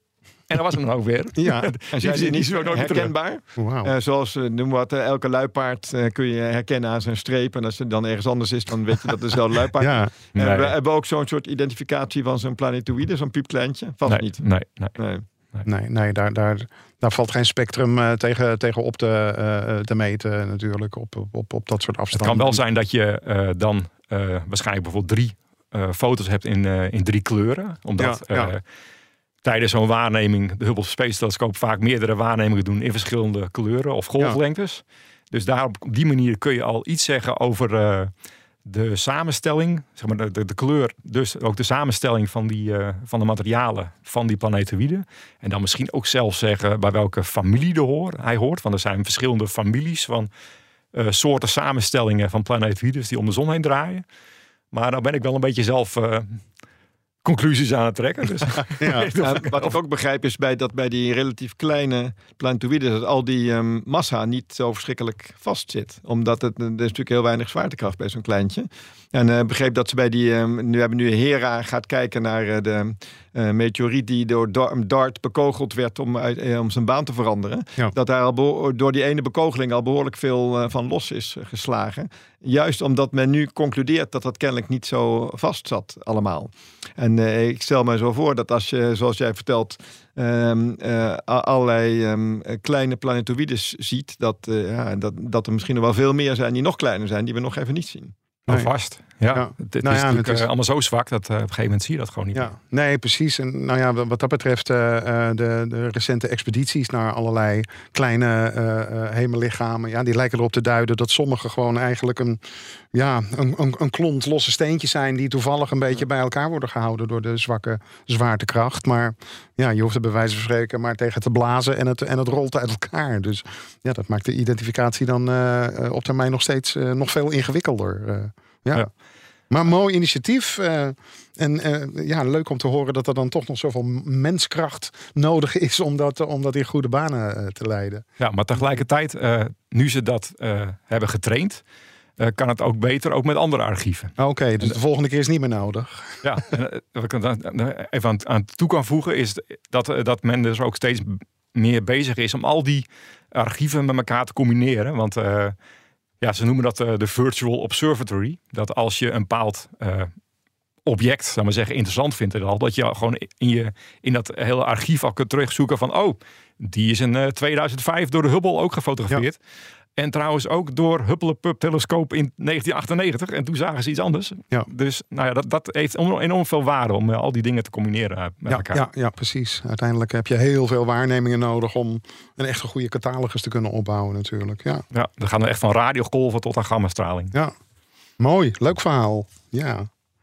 En dat was hem dan ook weer. Ja. En zijn ze niet zo nooit herkenbaar? Wauw. Uh, zoals, uh, noem wat, uh, elke luipaard uh, kun je herkennen aan zijn streep. En als het dan ergens anders is, dan weet je dat het dezelfde luipaard is. Ja. Uh, Nee. We hebben ook zo'n soort identificatie van zo'n planetoïde, zo'n piepkleintje. Vast Nee, niet. nee, nee. Nee. Nee, nee daar, daar, daar valt geen spectrum uh, tegen, tegen op te, uh, te meten natuurlijk. Op, op, op, op dat soort Het afstanden. kan wel zijn dat je uh, dan uh, waarschijnlijk bijvoorbeeld drie uh, foto's hebt in, uh, in drie kleuren. Omdat Ja, ja. Uh, tijdens zo'n waarneming de Hubble Space Telescope vaak meerdere waarnemingen doen in verschillende kleuren of golflengtes. Ja. Dus daar op die manier kun je al iets zeggen over uh, de samenstelling, zeg maar de, de, de kleur, dus ook de samenstelling van, die, uh, van de materialen van die planetoïden. En dan misschien ook zelfs zeggen bij welke familie de hoor, hij hoort. Want er zijn verschillende families van uh, soorten samenstellingen van planetoïden die om de zon heen draaien. Maar dan ben ik wel een beetje zelf uh, conclusies aan het trekken. Dus. Ja. Ja, wat ik ook begrijp is bij, dat bij die relatief kleine planetoïden dat al die um, massa niet zo verschrikkelijk vast zit. Omdat het, er is natuurlijk heel weinig zwaartekracht bij zo'n kleintje. En uh, begreep dat ze bij die, um, nu hebben nu Hera gaat kijken naar uh, de uh, meteoriet die door DART bekogeld werd om, uit, uh, om zijn baan te veranderen. Ja. Dat daar al beho- door die ene bekogeling al behoorlijk veel uh, van los is uh, geslagen. Juist omdat men nu concludeert dat dat kennelijk niet zo vast zat allemaal. En uh, ik stel me zo voor dat als je, zoals jij vertelt, um, uh, allerlei um, kleine planetoïdes ziet, dat, uh, ja, dat, dat er misschien nog wel veel meer zijn die nog kleiner zijn, die we nog even niet zien. Nou, Nee. vast. Ja, Ja. het Nou is ja, natuurlijk het is- uh, allemaal zo zwak dat uh, op een gegeven moment zie je dat gewoon niet meer. Ja, nee, precies. En nou ja, wat dat betreft, uh, uh, de, de recente expedities naar allerlei kleine uh, uh, hemellichamen, ja, die lijken erop te duiden dat sommige gewoon eigenlijk een, ja, een, een, een klont losse steentjes zijn die toevallig een beetje bij elkaar worden gehouden door de zwakke zwaartekracht. Maar ja, je hoeft er bij wijze van spreken maar tegen te blazen en het, en het rolt uit elkaar. Dus ja, dat maakt de identificatie dan uh, uh, op termijn nog steeds uh, nog veel ingewikkelder. Uh, ja. Ja. Maar mooi initiatief. Uh, en uh, ja, leuk om te horen dat er dan toch nog zoveel menskracht nodig is om dat, om dat in goede banen uh, te leiden. Ja, maar tegelijkertijd, uh, nu ze dat uh, hebben getraind, uh, kan het ook beter, ook met andere archieven. Oké, okay, dus de volgende keer is niet meer nodig. Ja, en, uh, wat ik er dan even aan, aan toe kan voegen is dat, uh, dat men dus ook steeds meer bezig is om al die archieven met elkaar te combineren. Want uh, ja, ze noemen dat uh, de Virtual Observatory. Dat als je een bepaald uh, object, zal maar zeggen, interessant vindt, al, dat je gewoon in, je, in dat hele archief al kunt terugzoeken van, oh, die is in uh, tweeduizend vijf door de Hubble ook gefotografeerd. Ja. En trouwens ook door Hubble-telescoop in negentien achtennegentig. En toen zagen ze iets anders. Ja. Dus nou ja, dat, dat heeft enorm veel waarde om uh, al die dingen te combineren uh, met ja, elkaar. Ja, ja, precies. Uiteindelijk heb je heel veel waarnemingen nodig om een echt een goede catalogus te kunnen opbouwen natuurlijk. Ja, ja, dan gaan we echt van radiogolven tot aan gammastraling. Ja, mooi. Leuk verhaal. Ja.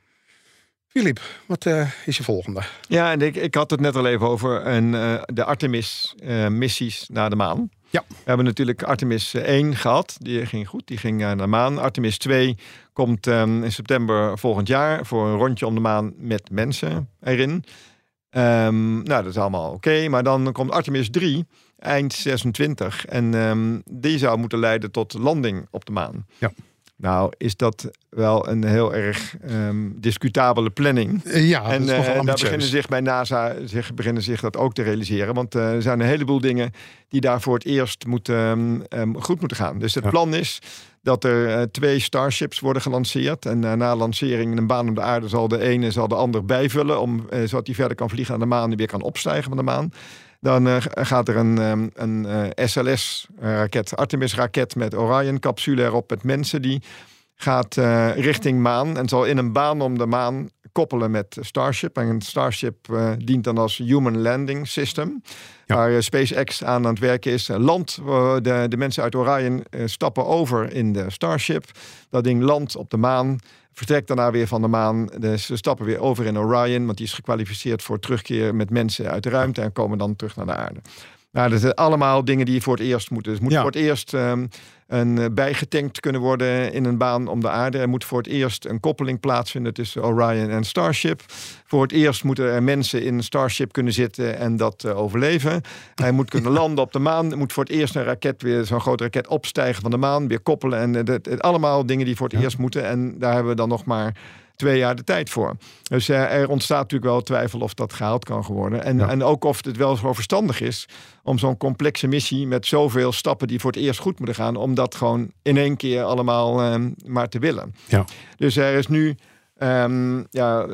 Filip, wat uh, is je volgende? Ja, en ik, ik had het net al even over een, uh, de Artemis-missies uh, naar de maan. Ja. We hebben natuurlijk Artemis één gehad. Die ging goed, die ging uh, naar de maan. Artemis twee komt um, in september volgend jaar voor een rondje om de maan met mensen erin. Um, nou, dat is allemaal oké. Okay, maar dan komt Artemis drie eind zesentwintig. En um, die zou moeten leiden tot landing op de maan. Ja. Nou, is dat wel een heel erg um, discutabele planning. Ja, en dat is uh, daar beginnen zich bij NASA zich, beginnen zich dat ook te realiseren. Want uh, er zijn een heleboel dingen die daar voor het eerst moeten, um, um, goed moeten gaan. Dus het ja. plan is dat er uh, twee Starships worden gelanceerd. En uh, na lancering een baan om de aarde zal de ene zal de ander bijvullen, om, uh, zodat hij verder kan vliegen naar de maan en weer kan opstijgen van de maan. Dan uh, gaat er een, um, een uh, S L S-raket, Artemis-raket met Orion-capsule erop met mensen. Die gaat uh, richting maan en zal in een baan om de maan koppelen met Starship. En een Starship uh, dient dan als Human Landing System. Ja. Waar uh, SpaceX aan aan het werken is. Land, uh, de, de mensen uit Orion uh, stappen over in de Starship. Dat ding landt op de maan. Vertrekt daarna weer van de maan. Dus ze stappen weer over in Orion. Want die is gekwalificeerd voor terugkeer met mensen uit de ruimte. En komen dan terug naar de aarde. Nou, dat zijn allemaal dingen die voor het eerst moeten. Dus moet ja. voor het eerst um, een, uh, bijgetankt kunnen worden in een baan om de aarde. Er moet voor het eerst een koppeling plaatsvinden tussen Orion en Starship. Voor het eerst moeten er mensen in Starship kunnen zitten en dat uh, overleven. Hij moet kunnen landen op de maan. Er moet voor het eerst een raket weer, zo'n grote raket opstijgen van de maan. Weer koppelen. En uh, dat, allemaal dingen die voor het ja. eerst moeten. En daar hebben we dan nog maar twee jaar de tijd voor. Dus uh, er ontstaat natuurlijk wel twijfel of dat gehaald kan worden. En, ja. en ook of het wel zo verstandig is om zo'n complexe missie met zoveel stappen die voor het eerst goed moeten gaan, om dat gewoon in één keer allemaal um, maar te willen. Ja. Dus er is nu um, ja,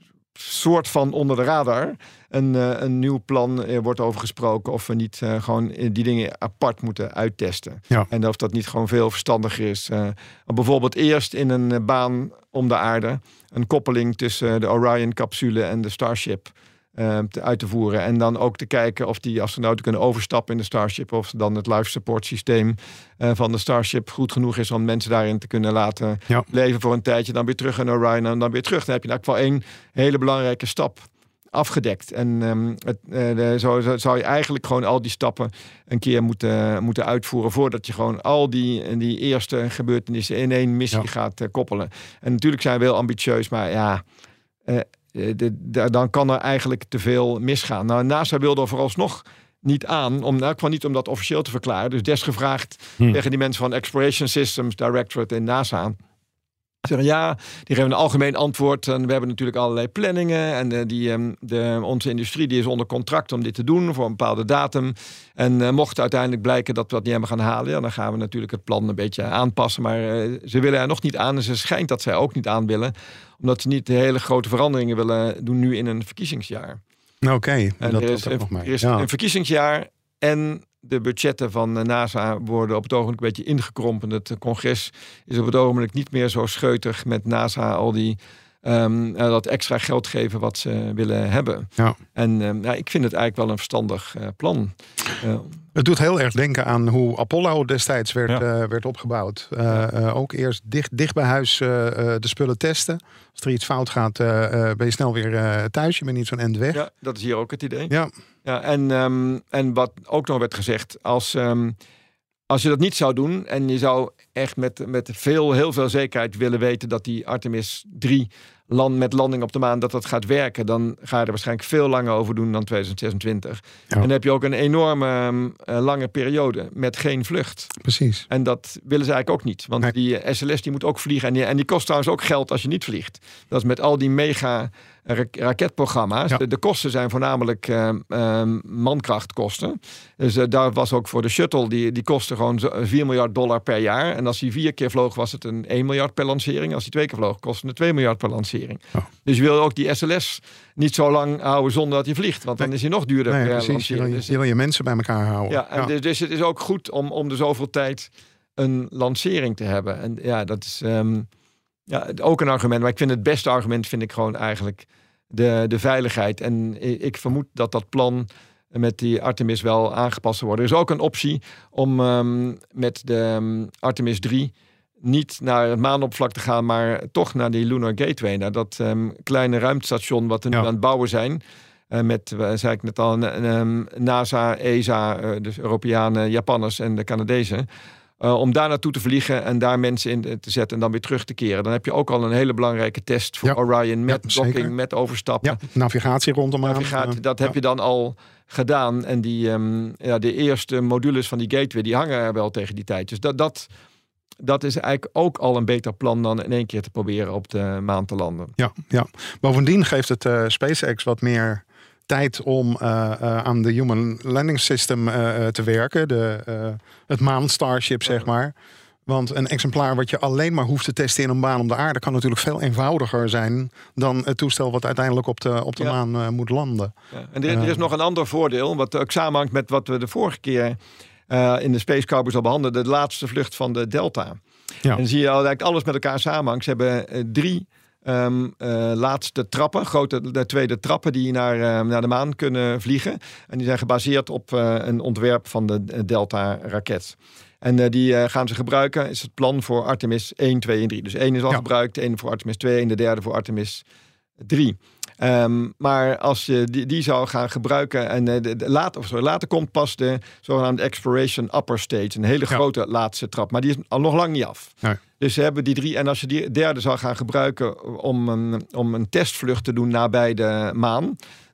soort van onder de radar een, uh, een nieuw plan uh, wordt over gesproken of we niet uh, gewoon die dingen apart moeten uittesten. Ja. En of dat niet gewoon veel verstandiger is. Uh, bijvoorbeeld eerst in een uh, baan om de aarde een koppeling tussen uh, de Orion-capsule en de Starship uh, te, uit te voeren. En dan ook te kijken of die astronauten kunnen overstappen in de Starship, of dan het life support systeem uh, van de Starship goed genoeg is om mensen daarin te kunnen laten ja. leven voor een tijdje. Dan weer terug in Orion en dan weer terug. Dan heb je in elk geval één hele belangrijke stap afgedekt. En um, het, uh, de, zo, zo zou je eigenlijk gewoon al die stappen een keer moeten, moeten uitvoeren voordat je gewoon al die, die eerste gebeurtenissen in één missie ja. gaat uh, koppelen. En natuurlijk zijn we heel ambitieus, maar ja, uh, de, de, dan kan er eigenlijk te veel misgaan. Nou, NASA wilde er vooralsnog niet aan, om in elk geval niet om dat officieel te verklaren. Dus desgevraagd hmm. tegen die mensen van Exploration Systems Directorate in NASA. Zeggen, ja, die geven een algemeen antwoord. En we hebben natuurlijk allerlei planningen. En uh, die, de, onze industrie die is onder contract om dit te doen voor een bepaalde datum. En uh, mocht uiteindelijk blijken dat we dat niet hebben gaan halen, ja, dan gaan we natuurlijk het plan een beetje aanpassen. Maar uh, ze willen er nog niet aan. En ze schijnt dat zij ook niet aan willen. Omdat ze niet de hele grote veranderingen willen doen nu in een verkiezingsjaar. Oké, okay, en dat er is, dat een, nog mee. er is ja. een verkiezingsjaar en de budgetten van NASA worden op het ogenblik een beetje ingekrompen. Het congres is op het ogenblik niet meer zo scheutig met NASA al die um, dat extra geld geven wat ze willen hebben. Ja. En um, ja, ik vind het eigenlijk wel een verstandig uh, plan. Uh, Het doet heel erg denken aan hoe Apollo destijds werd, ja. uh, werd opgebouwd. Uh, ja. uh, ook eerst dicht, dicht bij huis uh, uh, de spullen testen. Als er iets fout gaat, uh, uh, ben je snel weer uh, thuis. Je bent niet zo'n end weg. Ja, dat is hier ook het idee. Ja. Ja, en, um, en wat ook nog werd gezegd, als, um, als je dat niet zou doen en je zou echt met, met veel, heel veel zekerheid willen weten dat die Artemis drie land, met landing op de maan, dat dat gaat werken, dan ga je er waarschijnlijk veel langer over doen dan tweeduizend zesentwintig. Ja. En dan heb je ook een enorme uh, lange periode met geen vlucht. Precies. En dat willen ze eigenlijk ook niet. Want nee. die S L S die moet ook vliegen. En die, en die kost trouwens ook geld als je niet vliegt. Dat is met al die mega raketprogramma's. Ja. De, de kosten zijn voornamelijk uh, uh, mankrachtkosten. Dus uh, daar was ook voor de shuttle, die, die kostte gewoon vier miljard dollar per jaar. En als die vier keer vloog, was het een één miljard per lancering. Als die twee keer vloog, kostte het twee miljard per lancering. Oh. Dus je wil ook die S L S niet zo lang houden zonder dat hij vliegt. Want dan nee. is hij nog duurder nee, per precies. lancering. Je wil, dus, je wil je mensen bij elkaar houden. Ja, en ja. Dus, dus het is ook goed om, om de zoveel tijd een lancering te hebben. En ja, dat is um, ja, ook een argument. Maar ik vind het beste argument vind ik gewoon eigenlijk de, de veiligheid. En ik vermoed dat dat plan met die Artemis wel aangepast wordt. Er is ook een optie om um, met de um, Artemis drie niet naar het maanoppervlak te gaan, maar toch naar die Lunar Gateway, naar dat um, kleine ruimtestation wat we nu ja. aan het bouwen zijn. Uh, met, uh, zei ik net al, um, NASA, E S A, uh, dus Europeanen, Japanners en de Canadezen. Uh, om daar naartoe te vliegen en daar mensen in te zetten en dan weer terug te keren. Dan heb je ook al een hele belangrijke test voor ja. Orion met ja, docking, met overstappen. Ja, navigatie rondom aan. Navigatie, dat ja. heb je dan al gedaan. En die, um, ja, de eerste modules van die gateway, die hangen er wel tegen die tijd. Dus dat, dat, dat is eigenlijk ook al een beter plan dan in één keer te proberen op de maan te landen. Ja, ja. Bovendien geeft het uh, SpaceX wat meer tijd om uh, uh, aan de Human Landing System uh, te werken. De, uh, het maan Starship, zeg maar. Want een exemplaar wat je alleen maar hoeft te testen in een baan om de aarde kan natuurlijk veel eenvoudiger zijn dan het toestel wat uiteindelijk op de, op de ja. maan uh, moet landen. Ja. En er, er is uh, nog een ander voordeel, wat ook samenhangt met wat we de vorige keer uh, in de Space Cowboys al behandelden. De laatste vlucht van de Delta. Ja. En dan zie je al eigenlijk alles met elkaar samenhangt. Ze hebben uh, drie Um, uh, laatste trappen, grote de tweede trappen die naar, uh, naar de maan kunnen vliegen. En die zijn gebaseerd op uh, een ontwerp van de uh, Delta-raket. En uh, die uh, gaan ze gebruiken, is het plan voor Artemis één, twee en drie. Dus één is al ja. gebruikt, één voor Artemis twee en de derde voor Artemis drie. Um, maar als je die, die zou gaan gebruiken en uh, de, de, later, of sorry, later komt pas de zogenaamde Exploration Upper Stage, een hele grote ja. laatste trap, maar die is al nog lang niet af. Nee. Dus ze hebben die drie, en als je die derde zou gaan gebruiken om een, om een testvlucht te doen nabij de maan,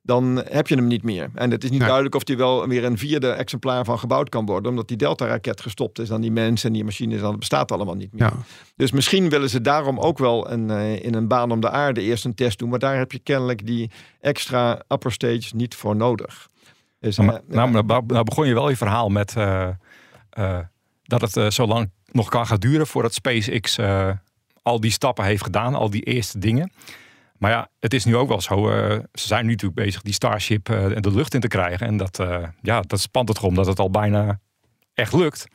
dan heb je hem niet meer. En het is niet nee. duidelijk of die wel weer een vierde exemplaar van gebouwd kan worden, omdat die Delta-raket gestopt is, dan die mensen en die machines, dan bestaat allemaal niet meer. Ja. Dus misschien willen ze daarom ook wel een, uh, in een baan om de aarde eerst een test doen, maar daar heb je kennelijk die extra upper stage niet voor nodig. Dus, uh, nou, nou, nou, nou begon je wel je verhaal met uh, uh, dat het uh, zo lang nog kan gaan duren voordat SpaceX uh, al die stappen heeft gedaan, al die eerste dingen. Maar ja, het is nu ook wel zo. Uh, ze zijn nu natuurlijk bezig die Starship uh, de lucht in te krijgen. En dat, uh, ja, dat spant het gewoon dat het al bijna echt lukt.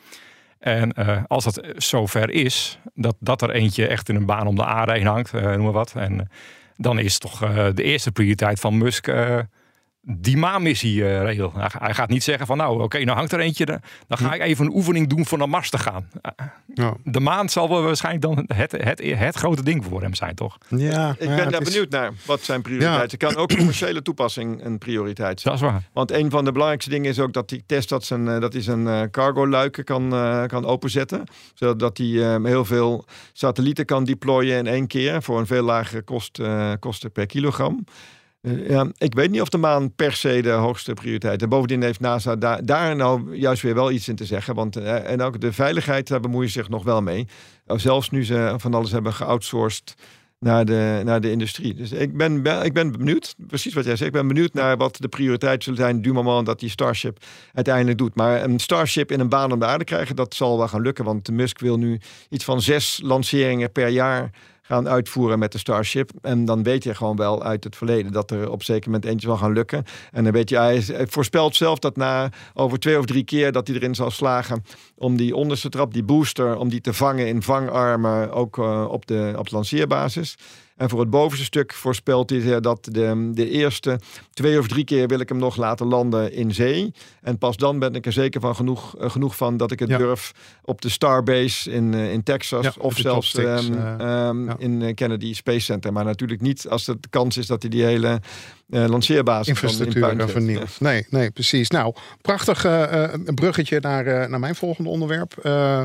En uh, als dat zover is, dat, dat er eentje echt in een baan om de aarde heen hangt, uh, noem maar wat. En uh, dan is toch uh, de eerste prioriteit van Musk uh, die maanmissie uh, regel. Hij, hij gaat niet zeggen van nou, oké, okay, nou hangt er eentje. Dan ga ik even een oefening doen voor naar Mars te gaan. Uh, ja. De maan zal wel waarschijnlijk dan het, het, het grote ding voor hem zijn, toch? Ja, ik ben ja, daar is... benieuwd naar. Wat zijn prioriteiten? Ja. Kan ook commerciële toepassing een prioriteit zijn. Dat is waar. Want een van de belangrijkste dingen is ook dat die test dat zijn, dat hij zijn uh, cargo-luiken kan, uh, kan openzetten. Zodat hij uh, heel veel satellieten kan deployen in één keer voor een veel lagere kost, uh, kosten per kilogram. Uh, ja, ik weet niet of de maan per se de hoogste prioriteit. En bovendien heeft NASA daar, daar nou juist weer wel iets in te zeggen. Want uh, en ook de veiligheid, daar bemoeien ze zich nog wel mee. Uh, zelfs nu ze van alles hebben geoutsourced naar de, naar de industrie. Dus ik ben, ik ben benieuwd, precies wat jij zegt. Ik ben benieuwd naar wat de prioriteiten zullen zijn du moment dat die Starship uiteindelijk doet. Maar een Starship in een baan om de aarde krijgen, dat zal wel gaan lukken. Want Musk wil nu iets van zes lanceringen per jaar gaan uitvoeren met de Starship. En dan weet je gewoon wel uit het verleden dat er op een zeker moment eentje zal gaan lukken. En dan weet je, hij, hij voorspelt zelf dat na over twee of drie keer dat hij erin zal slagen om die onderste trap, die booster, om die te vangen in vangarmen, ook uh, op, de, op de lanceerbasis. En voor het bovenste stuk voorspelt hij dat de, de eerste twee of drie keer wil ik hem nog laten landen in zee. En pas dan ben ik er zeker van genoeg, uh, genoeg van dat ik het ja. durf op de Starbase in, uh, in Texas. Ja, of zelfs um, uh, um, ja. in Kennedy Space Center. Maar natuurlijk niet als het de kans is dat hij die hele uh, lanceerbasis infrastructuur in vernieuwt. Ja. Nee, nee, precies. Nou, prachtig uh, een bruggetje naar, uh, naar mijn volgende onderwerp. Uh,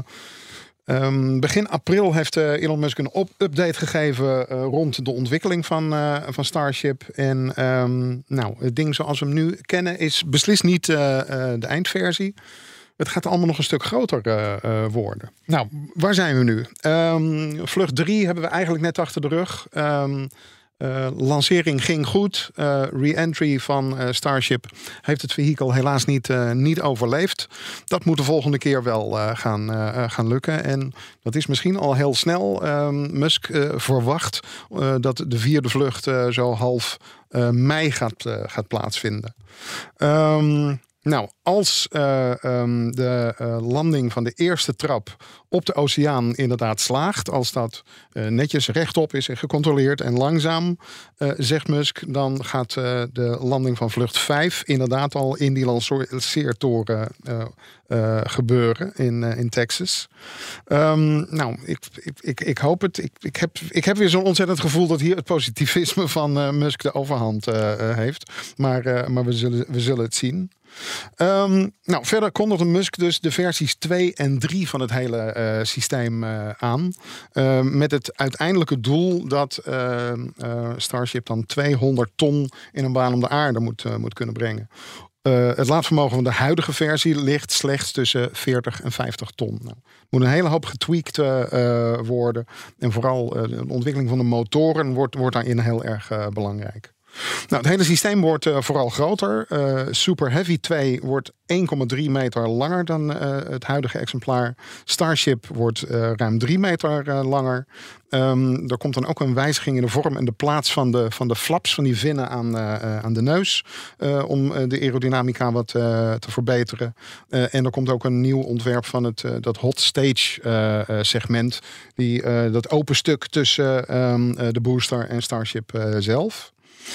Um, begin april heeft uh, Elon Musk een op- update gegeven uh, rond de ontwikkeling van, uh, van Starship. En um, nou, het ding zoals we hem nu kennen is beslist niet uh, uh, de eindversie. Het gaat allemaal nog een stuk groter uh, uh, worden. Nou, waar zijn we nu? Um, vlucht drie hebben we eigenlijk net achter de rug. Um, Uh, lancering ging goed. Uh, re-entry van uh, Starship heeft het vehikel helaas niet, uh, niet overleefd. Dat moet de volgende keer wel uh, gaan, uh, gaan lukken. En dat is misschien al heel snel. Um, Musk uh, verwacht uh, dat de vierde vlucht uh, zo half uh, mei gaat, uh, gaat plaatsvinden. Um, Nou, als uh, um, de uh, landing van de eerste trap op de oceaan inderdaad slaagt, als dat uh, netjes rechtop is en gecontroleerd en langzaam, uh, zegt Musk, dan gaat uh, de landing van vlucht vijf inderdaad al in die lanceertoren uh, uh, gebeuren in, uh, in Texas. Um, nou, ik, ik, ik, ik hoop het. Ik, ik, heb, ik heb weer zo'n ontzettend gevoel dat hier het positivisme van uh, Musk de overhand uh, uh, heeft. Maar, uh, maar we, zullen, we zullen het zien. Um, nou, verder kondigde Musk dus de versies twee en drie van het hele uh, systeem uh, aan. Uh, met het uiteindelijke doel dat uh, uh, Starship dan tweehonderd ton in een baan om de aarde moet, uh, moet kunnen brengen. Uh, het laadvermogen van de huidige versie ligt slechts tussen veertig en vijftig ton. Nou, moet een hele hoop getweakt uh, worden. En vooral uh, de ontwikkeling van de motoren wordt, wordt daarin heel erg uh, belangrijk. Nou, het hele systeem wordt uh, vooral groter. Uh, Super Heavy twee wordt één komma drie meter langer dan uh, het huidige exemplaar. Starship wordt uh, ruim drie meter uh, langer. Um, er komt dan ook een wijziging in de vorm en de plaats van de, van de flaps, van die vinnen aan, uh, aan de neus. Uh, om uh, de aerodynamica wat uh, te verbeteren. Uh, en er komt ook een nieuw ontwerp van het, uh, dat hot stage uh, segment. Die, uh, dat open stuk tussen uh, um, uh, de booster en Starship uh, zelf.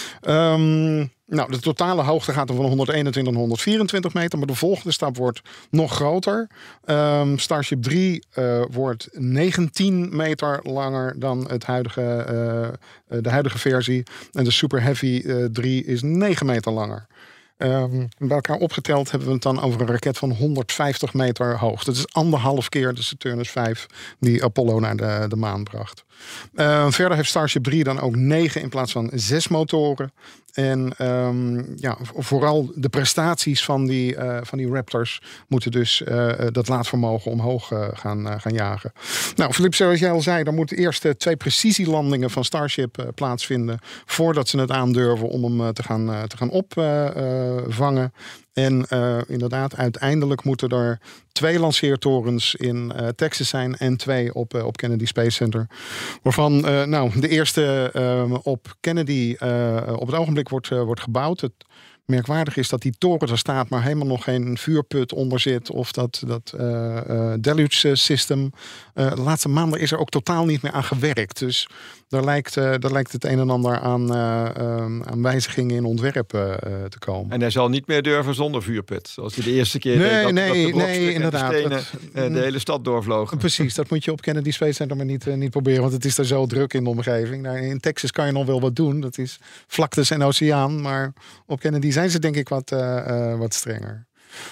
Um, nou, de totale hoogte gaat dan van honderdeenentwintig naar honderdvierentwintig meter. Maar de volgende stap wordt nog groter. Um, Starship drie uh, wordt negentien meter langer dan het huidige, uh, de huidige versie. En de Super Heavy uh, drie is negen meter langer. Um, bij elkaar opgeteld hebben we het dan over een raket van honderdvijftig meter hoog. Dat is anderhalf keer de Saturnus vijf die Apollo naar de, de maan bracht. Uh, verder heeft Starship drie dan ook negen in plaats van zes motoren. En um, ja, vooral de prestaties van die, uh, van die Raptors moeten dus uh, dat laadvermogen omhoog uh, gaan, uh, gaan jagen. Nou, Philippe, zoals jij al zei, er moeten eerst uh, twee precisielandingen van Starship uh, plaatsvinden voordat ze het aandurven om hem uh, te gaan, uh, te gaan opvangen. Uh, uh, En uh, inderdaad, uiteindelijk moeten er twee lanceertorens in uh, Texas zijn en twee op, uh, op Kennedy Space Center. Waarvan uh, nou, de eerste uh, op Kennedy uh, op het ogenblik wordt, uh, wordt gebouwd. Het merkwaardig is dat die toren er staat, maar helemaal nog geen vuurput onder zit. Of dat, dat uh, uh, deluge system. Uh, de laatste maanden is er ook totaal niet meer aan gewerkt. Dus daar lijkt, uh, daar lijkt het een en ander aan, uh, um, aan wijzigingen in ontwerp uh, te komen. En hij zal niet meer durven zonder vuurput. Zoals hij de eerste keer nee, deed dat, nee, dat de nee, inderdaad. En de dat, stenen uh, de hele stad doorvlogen. Precies, dat moet je op Kennedy Space Center maar niet, uh, niet proberen. Want het is daar zo druk in de omgeving. Nou, in Texas kan je nog wel wat doen. Dat is vlaktes en oceaan. Maar op Kennedy zijn ze denk ik wat, uh, uh, wat strenger.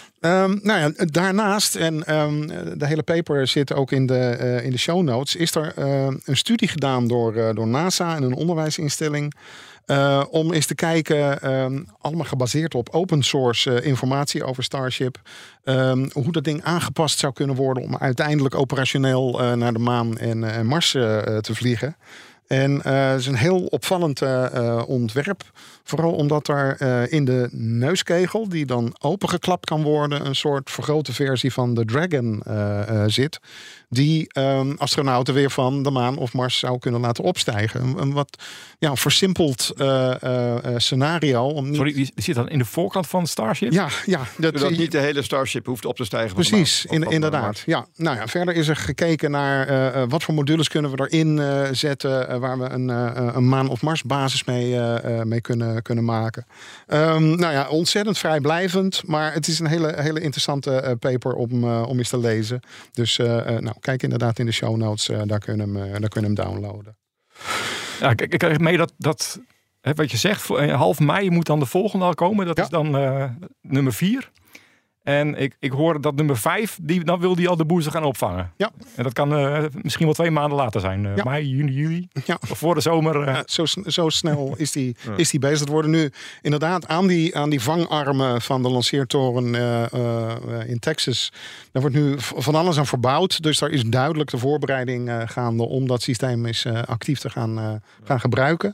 Um, nou ja, daarnaast, en um, de hele paper zit ook in de, uh, in de show notes, is er uh, een studie gedaan door, uh, door NASA en een onderwijsinstelling. Uh, om eens te kijken, um, allemaal gebaseerd op open source uh, informatie over Starship. Um, hoe dat ding aangepast zou kunnen worden om uiteindelijk operationeel uh, naar de maan en, uh, en Mars uh, te vliegen. En uh, het is een heel opvallend uh, uh, ontwerp. Vooral omdat er uh, in de neuskegel, die dan opengeklapt kan worden, een soort vergrote versie van de Dragon uh, uh, zit. Die um, astronauten weer van de maan of Mars zou kunnen laten opstijgen. Een, een wat ja, versimpeld uh, uh, scenario. Om niet... Sorry, die zit dan in de voorkant van Starship? Ja, ja. Dat, Zodat niet de hele Starship hoeft op te stijgen. Precies, van de maan, in, inderdaad. Ja. Nou ja, verder is er gekeken naar uh, wat voor modules kunnen we erin uh, zetten. Uh, waar we een, uh, een maan- of Mars basis mee, uh, mee kunnen, kunnen maken. Um, nou ja, ontzettend vrijblijvend. Maar het is een hele, hele interessante uh, paper om, uh, om eens te lezen. Dus uh, uh, nou, kijk inderdaad in de show notes. Uh, daar kun je hem, uh, daar kun je hem downloaden. Ja, ik, ik krijg mee dat, dat hè, wat je zegt, half mei moet dan de volgende al komen. Dat ja. is dan uh, nummer vier. En ik, ik hoorde dat nummer vijf, die, dan wil die al de booster gaan opvangen. Ja. En dat kan uh, misschien wel twee maanden later zijn. Uh, ja. Mei, juni, juli. Ja. Of voor de zomer. Uh. Ja, zo, zo snel is die, ja. is die bezig. Het worden nu inderdaad aan die, aan die vangarmen van de lanceertoren uh, uh, in Texas. Daar wordt nu van alles aan verbouwd. Dus daar is duidelijk de voorbereiding uh, gaande om dat systeem eens uh, actief te gaan, uh, gaan gebruiken.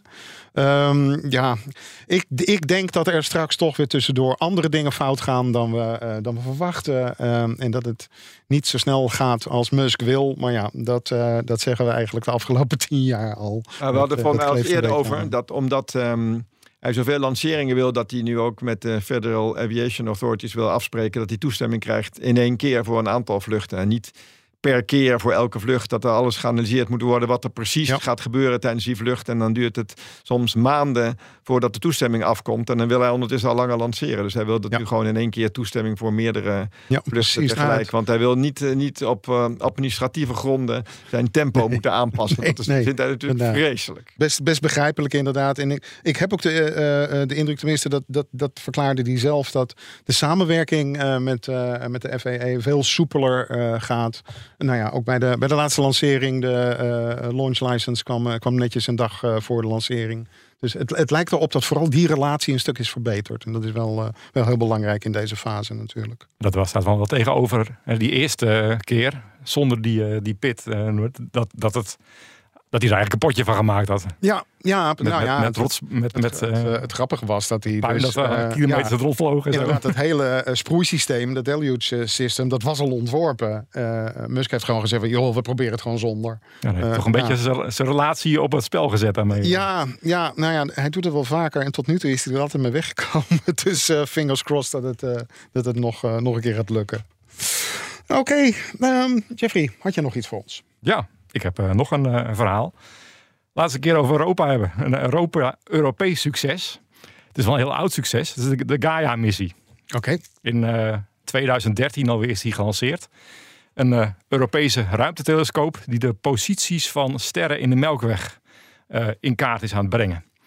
Um, ja, ik, ik denk dat er straks toch weer tussendoor andere dingen fout gaan dan we, uh, dan we verwachten. Um, en dat het niet zo snel gaat als Musk wil. Maar ja, dat, uh, dat zeggen we eigenlijk de afgelopen tien jaar al. Uh, we hadden het al eerder over dat omdat um, hij zoveel lanceringen wil, dat hij nu ook met de Federal Aviation Authorities wil afspreken dat hij toestemming krijgt in één keer voor een aantal vluchten. En niet per keer voor elke vlucht, dat er alles geanalyseerd moet worden wat er precies ja. gaat gebeuren tijdens die vlucht. En dan duurt het soms maanden voordat de toestemming afkomt. En dan wil hij ondertussen al langer lanceren. Dus hij wil dat ja. nu gewoon in één keer toestemming voor meerdere ja, vluchten precies, tegelijk. Nou, want hij wil niet, uh, niet op uh, administratieve gronden zijn tempo nee, moeten aanpassen. Nee, dat is, nee, vindt hij natuurlijk inderdaad. vreselijk. Best, best begrijpelijk inderdaad. En ik, ik heb ook de, uh, uh, de indruk, tenminste, dat, dat, dat verklaarde hij zelf, dat de samenwerking uh, met, uh, met de F A A veel soepeler uh, gaat. Nou ja, ook bij de, bij de laatste lancering, de uh, launch license kwam, uh, kwam netjes een dag uh, voor de lancering. Dus het, het lijkt erop dat vooral die relatie een stuk is verbeterd. En dat is wel, uh, wel heel belangrijk in deze fase natuurlijk. Dat was staat wel wel tegenover uh, die eerste keer, zonder die, uh, die pit, uh, dat, dat het... Dat hij er eigenlijk een potje van gemaakt had. Ja, ja, met, nou met, ja met, het, rots, met, het, met, het, het, het grappige was dat hij puin, dus, dat uh, kilometers ja, rond vlogen. Inderdaad, het hele uh, sproeisysteem, dat deluge system, dat was al ontworpen. Uh, Musk heeft gewoon gezegd, joh, we proberen het gewoon zonder. Ja, hij heeft uh, toch een ja. beetje zijn relatie op het spel gezet daarmee. Ja, ja, nou ja, hij doet het wel vaker en tot nu toe is hij er altijd mee weggekomen. Dus uh, fingers crossed dat het, uh, dat het nog, uh, nog een keer gaat lukken. Oké, okay, um, Jeffrey, had je nog iets voor ons? Ja, ik heb uh, nog een uh, verhaal. Laatste keer over Europa hebben. Een Europa, Europees succes. Het is wel een heel oud succes. Het is de, de Gaia-missie. Oké. Okay. In uh, twintig dertien alweer is die gelanceerd. Een uh, Europese ruimtetelescoop die de posities van sterren in de Melkweg uh, in kaart is aan het brengen.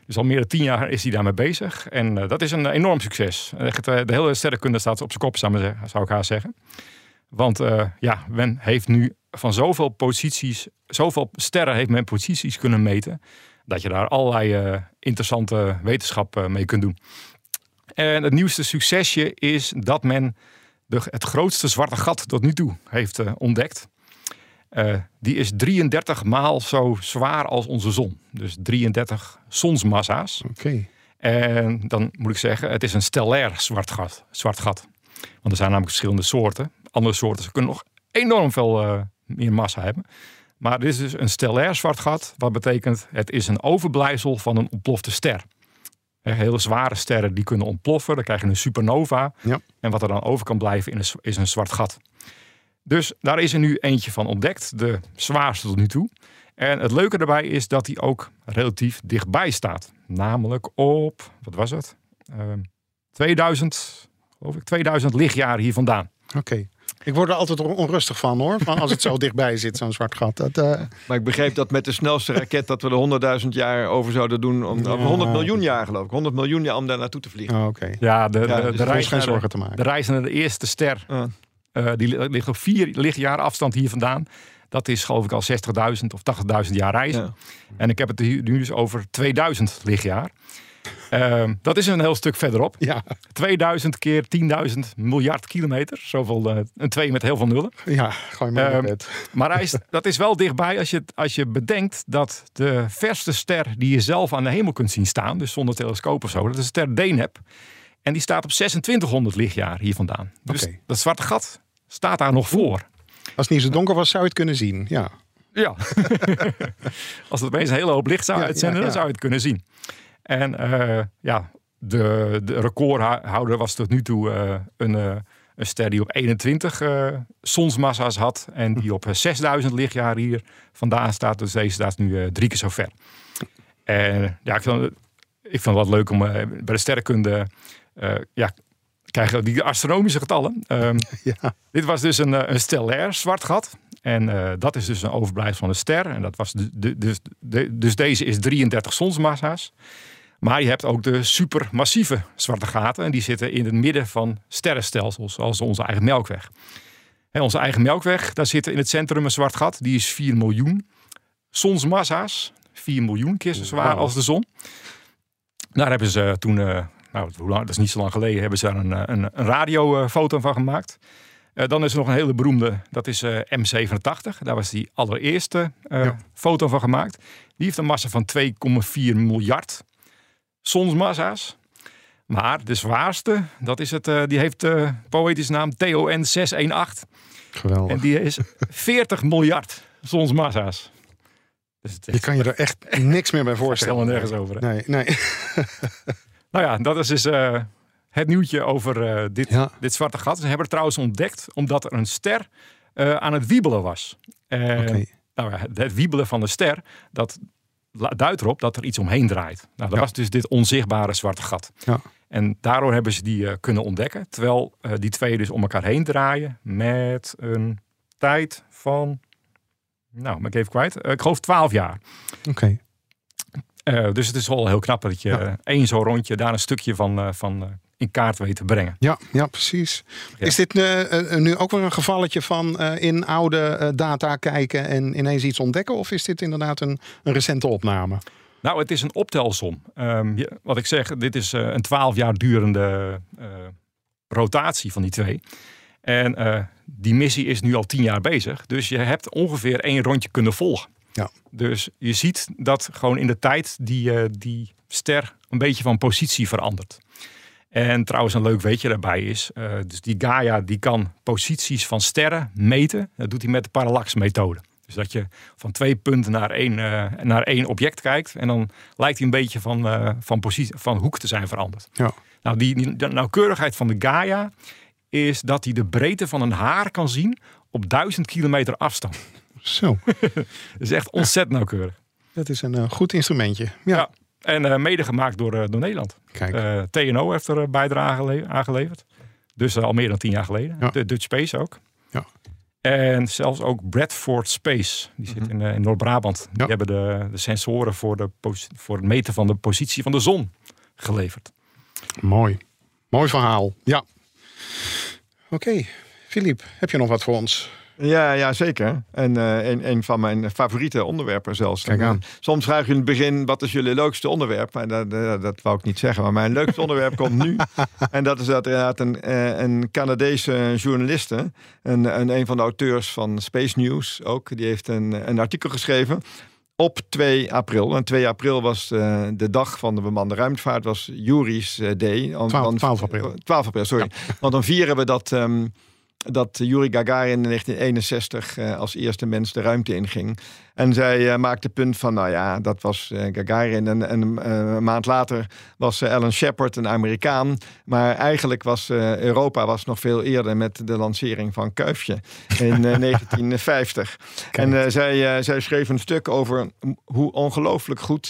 Dus al meer dan tien jaar is hij daarmee bezig. En uh, dat is een enorm succes. Echt, uh, de hele sterrenkunde staat op zijn kop, zou, maar, zou ik haar zeggen. Want uh, ja, men heeft nu van zoveel posities, zoveel sterren heeft men posities kunnen meten, dat je daar allerlei uh, interessante wetenschap uh, mee kunt doen. En het nieuwste succesje is dat men de, het grootste zwarte gat tot nu toe heeft uh, ontdekt. Uh, die is drieëndertig maal zo zwaar als onze zon. Dus drieëndertig zonsmassa's. Oké. Okay. En dan moet ik zeggen, het is een stellair zwart gat. Zwart gat. Want er zijn namelijk verschillende soorten. Andere soorten kunnen nog enorm veel uh, meer massa hebben. Maar dit is dus een stellair zwart gat. Wat betekent, het is een overblijfsel van een ontplofte ster. Hele zware sterren die kunnen ontploffen. Dan krijg je een supernova. Ja. En wat er dan over kan blijven is een zwart gat. Dus daar is er nu eentje van ontdekt. De zwaarste tot nu toe. En het leuke daarbij is dat hij ook relatief dichtbij staat. Namelijk op, wat was het? Uh, tweeduizend, geloof ik, tweeduizend lichtjaar hier vandaan. Oké. Okay. Ik word er altijd onrustig van hoor. Van als het zo dichtbij zit, zo'n zwart gat. Dat, uh... Maar ik begreep dat met de snelste raket dat we er honderdduizend jaar over zouden doen. Om, ja. honderd miljoen jaar geloof ik. honderd miljoen jaar om daar naartoe te vliegen. Oh, okay. Ja, de, ja, de, dus de, reis geen naar zorgen de, te maken. de reis naar de eerste ster. Uh. Uh, die ligt op vier lichtjaren afstand hier vandaan. Dat is geloof ik al zestigduizend of tachtigduizend jaar reizen. Ja. En ik heb het nu dus over tweeduizend lichtjaar. Uh, dat is een heel stuk verderop. Ja. tweeduizend keer tienduizend miljard kilometer. Zoveel, uh, een twee met heel veel nullen. Ja, gooi maar uh, het. Maar hij is, dat is wel dichtbij als je, als je bedenkt dat de verste ster die je zelf aan de hemel kunt zien staan, dus zonder telescoop of zo, dat is de ster Deneb. En die staat op zesentwintighonderd lichtjaar hier vandaan. Dus okay. Dat zwarte gat staat daar nog voor. Als het niet zo donker was, zou je het kunnen zien. Ja. Ja. Als het opeens een hele hoop licht zou ja, uitzenden, ja, ja. dan zou je het kunnen zien. En uh, ja, de, de recordhouder was tot nu toe uh, een, uh, een ster die op eenentwintig uh, zonsmassa's had. En die op zesduizend lichtjaar hier vandaan staat. Dus deze staat nu uh, drie keer zo ver. En ja, ik vind, ik vind het wat leuk om uh, bij de sterrenkunde... Uh, ja, krijgen die astronomische getallen. Um, ja. Dit was dus een, een stellair zwart gat. En uh, dat is dus een overblijfsel van een ster. En dat was de, de, de, de, dus deze is drieëndertig zonsmassa's. Maar je hebt ook de supermassieve zwarte gaten. En die zitten in het midden van sterrenstelsels, zoals onze eigen Melkweg. En onze eigen Melkweg, daar zit in het centrum een zwart gat. Die is vier miljoen zonsmassa's. vier miljoen keer zo zwaar wow. als de zon. Daar hebben ze toen... Uh, Nou, hoe lang, dat is niet zo lang geleden, hebben ze daar een, een, een radiofoto van gemaakt. Uh, dan is er nog een hele beroemde, dat is uh, M zevenentachtig. Daar was die allereerste uh, ja. foto van gemaakt. Die heeft een massa van twee komma vier miljard zonsmassa's. Maar de zwaarste, dat is het, uh, die heeft de uh, poëtische naam T O N zeshonderdachttien. Geweldig. En die is veertig miljard zonsmassa's. Dus het je kan je er echt niks meer bij voorstellen. Ik stel er nergens over. Hè? Nee, nee. Nou ja, dat is dus uh, het nieuwtje over uh, dit, ja. dit zwarte gat. Ze hebben het trouwens ontdekt omdat er een ster uh, aan het wiebelen was. En, okay. nou ja, het wiebelen van de ster, dat duidt erop dat er iets omheen draait. Nou, dat ja. was dus dit onzichtbare zwarte gat. Ja. En daardoor hebben ze die uh, kunnen ontdekken. Terwijl uh, die twee dus om elkaar heen draaien met een tijd van... Nou, ben ik even kwijt. Uh, ik geloof twaalf jaar. Oké. Okay. Uh, dus het is wel heel knap dat je ja. uh, één zo'n rondje daar een stukje van, uh, van uh, in kaart weet te brengen. Ja, ja precies. Ja. Is dit uh, uh, nu ook weer een gevalletje van uh, in oude uh, data kijken en ineens iets ontdekken? Of is dit inderdaad een, een recente opname? Nou, het is een optelsom. Um, je, wat ik zeg, dit is uh, een twaalf jaar durende uh, rotatie van die twee. En uh, die missie is nu al tien jaar bezig. Dus je hebt ongeveer één rondje kunnen volgen. Ja. Dus je ziet dat gewoon in de tijd die, uh, die ster een beetje van positie verandert. En trouwens een leuk weetje daarbij is, uh, dus die Gaia die kan posities van sterren meten. Dat doet hij met de parallaxmethode. Dus dat je van twee punten naar één, uh, naar één object kijkt. En dan lijkt hij een beetje van, uh, van, positie, van hoek te zijn veranderd. Ja. Nou, die, die de nauwkeurigheid van de Gaia is dat hij de breedte van een haar kan zien op duizend kilometer afstand. Zo. Dat is echt ontzettend nauwkeurig. Dat is een uh, goed instrumentje. Ja. ja. En uh, mede gemaakt door, uh, door Nederland. Kijk. Uh, T N O heeft er uh, bijdrage aangeleverd. Dus uh, al meer dan tien jaar geleden. Ja. De Dutch Space ook. Ja. En zelfs ook Bradford Space. Die zit in, uh, in Noord-Brabant. Die Ja. hebben de, de sensoren voor, de, pos- voor het meten van de positie van de zon geleverd. Mooi. Mooi verhaal. Ja. Oké. Okay. Filip, heb je nog wat voor ons? Ja, ja, zeker. En uh, een, een van mijn favoriete onderwerpen zelfs. Kijk aan. Soms vraag je in het begin, wat is jullie leukste onderwerp? Maar dat, dat, dat wou ik niet zeggen. Maar mijn leukste onderwerp komt nu. En dat is dat inderdaad een, een Canadese journaliste. En een, een van de auteurs van Space News ook. Die heeft een, een artikel geschreven op twee april. En twee april was uh, de dag van de bemande ruimtevaart. Was Yuri's uh, Day. twaalf april. twaalf april, sorry. Ja. Want dan vieren we dat... Um, dat Yuri Gagarin in negentien eenenzestig uh, als eerste mens de ruimte inging. En zij uh, maakte punt van, nou ja, dat was uh, Gagarin. En, en uh, een maand later was uh, Alan Shepard, een Amerikaan. Maar eigenlijk was uh, Europa was nog veel eerder met de lancering van Kuifje in uh, negentien vijftig. Kijk. En uh, zij, uh, zij schreef een stuk over hoe ongelooflijk goed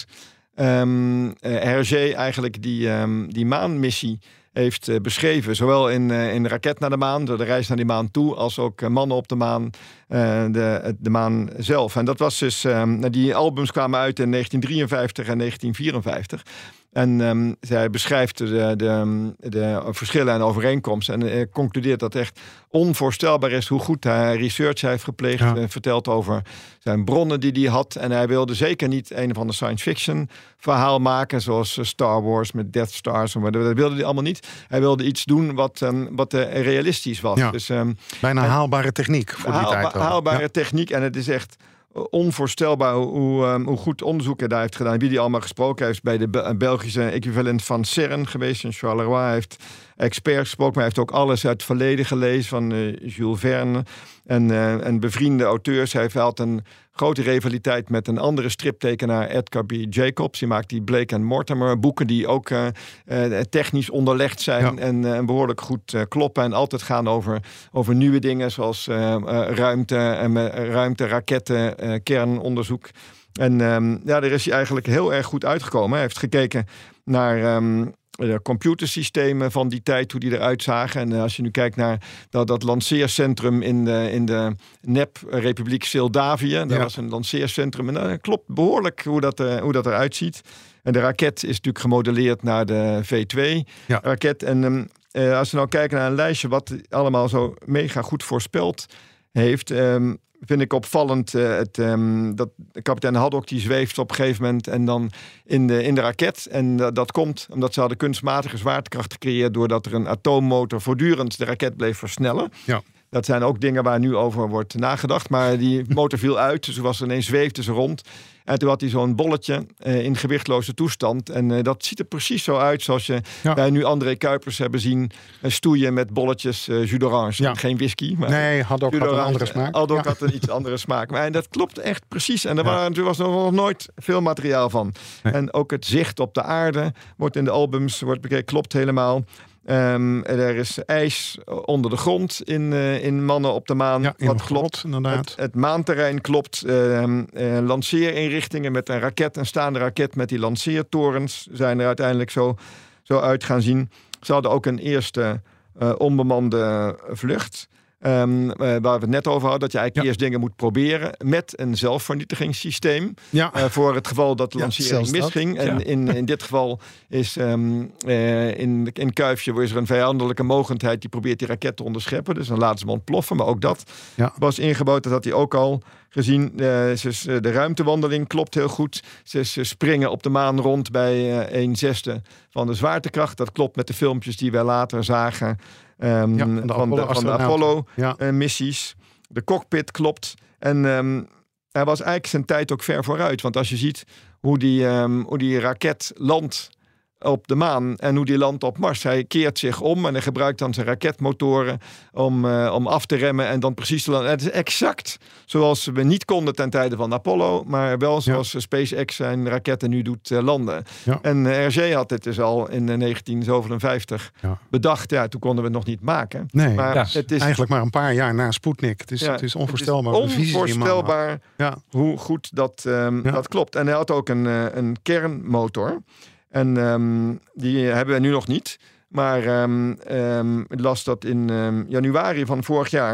um, uh, Hergé eigenlijk die, um, die maanmissie heeft uh, beschreven. Zowel in, uh, in de raket naar de maan, door de reis naar die maan toe, als ook uh, mannen op de maan, uh, de, de maan zelf. En dat was dus, um, die albums kwamen uit in negentien drieënvijftig en negentien vierenvijftig. En um, zij beschrijft de, de, de verschillen en overeenkomsten. En uh, concludeert dat echt onvoorstelbaar is hoe goed hij research heeft gepleegd. Ja. Uh, vertelt over zijn bronnen die hij had. En hij wilde zeker niet een of ander science fiction verhaal maken. Zoals uh, Star Wars met Death Stars. Dat wilde hij allemaal niet. Hij wilde iets doen wat, um, wat uh, realistisch was. Ja. Dus, um, Bijna en, haalbare techniek voor die haalba- tijd. Al. Haalbare ja. techniek. En het is echt onvoorstelbaar hoe, um, hoe goed onderzoek hij daar heeft gedaan. Wie die allemaal gesproken heeft bij de Be- Belgische equivalent van CERN geweest. In Charleroi. Hij heeft experts gesproken, maar hij heeft ook alles uit het verleden gelezen van uh, Jules Verne. En, uh, en bevriende auteurs. Hij had een grote rivaliteit met een andere striptekenaar, Edgar B. Jacobs. Die maakt die Blake en Mortimer boeken die ook uh, uh, technisch onderlegd zijn. Ja. En, uh, en behoorlijk goed uh, kloppen. En altijd gaan over, over nieuwe dingen zoals uh, uh, ruimte, en uh, ruimte, raketten, uh, kernonderzoek. En um, ja, daar is hij eigenlijk heel erg goed uitgekomen. Hij heeft gekeken naar Um, de computersystemen van die tijd, hoe die eruit zagen. En als je nu kijkt naar dat, dat lanceercentrum in de, in de nep-republiek Moldavië. Daar ja. was een lanceercentrum. En dat klopt behoorlijk hoe dat, uh, hoe dat eruit ziet. En de raket is natuurlijk gemodelleerd naar de V twee raket. Ja. En um, uh, als we nou kijken naar een lijstje wat allemaal zo mega goed voorspeld heeft, Um, vind ik opvallend uh, het, um, dat kapitein Haddock die zweeft op een gegeven moment en dan in de, in de raket. En uh, dat komt omdat ze hadden kunstmatige zwaartekracht gecreëerd doordat er een atoommotor voortdurend de raket bleef versnellen. Ja. Dat zijn ook dingen waar nu over wordt nagedacht. Maar die motor viel uit, dus was er ineens zweefde ze rond. En toen had hij zo'n bolletje uh, in gewichtloze toestand. En uh, dat ziet er precies zo uit zoals je ja. bij nu André Kuipers hebben zien uh, stoeien met bolletjes uh, jus d'orange. Ja. Geen whisky. Maar nee, Haddock had een andere smaak. Haddock ja. had een iets andere smaak. Maar en dat klopt echt precies. En er, ja. waren, er was nog nooit veel materiaal van. Nee. En ook het zicht op de aarde wordt in de albums wordt bekeken, klopt helemaal. Um, er is ijs onder de grond in, uh, in Mannen op de Maan. Ja, wat klopt. Grot, het, het maanterrein klopt. Uh, uh, lanceerinrichtingen met een raket, een staande raket met die lanceertorens zijn er uiteindelijk zo, zo uit gaan zien. Ze hadden ook een eerste uh, onbemande vlucht. Um, uh, waar we het net over hadden, dat je eigenlijk ja. eerst dingen moet proberen met een zelfvernietigingssysteem. Ja. Uh, voor het geval dat de lancering ja, misging. En ja. in, in dit geval is um, uh, in, in Kuifje is er een vijandelijke mogendheid die probeert die raket te onderscheppen. Dus dan laten ze hem ontploffen. Maar ook dat ja. was ingebouwd. Dat had hij ook al gezien. Uh, ze, de ruimtewandeling klopt heel goed. Ze, ze springen op de maan rond bij uh, een zesde van de zwaartekracht. Dat klopt met de filmpjes die wij later zagen. Um, ja, van de, van de, van de Apollo-missies. Ja. Uh, de cockpit klopt. En um, hij was eigenlijk zijn tijd ook ver vooruit. Want als je ziet hoe die, um, hoe die raket landt op de maan en hoe die landt op Mars. Hij keert zich om en hij gebruikt dan zijn raketmotoren om, uh, om af te remmen en dan precies te landen. Het is exact zoals we niet konden ten tijde van Apollo, maar wel zoals ja. SpaceX zijn raketten nu doet uh, landen. Ja. En uh, Hergé had dit dus al in uh, negentien zevenenvijftig ja. bedacht. Ja, toen konden we het nog niet maken. Nee, maar ja. het is eigenlijk maar een paar jaar na Sputnik. Het is, ja, het is onvoorstelbaar. Het is onvoorstelbaar ja. hoe goed dat, um, ja. dat klopt. En hij had ook een, uh, een kernmotor. En um, die hebben we nu nog niet. Maar um, um, ik las dat in um, januari van vorig jaar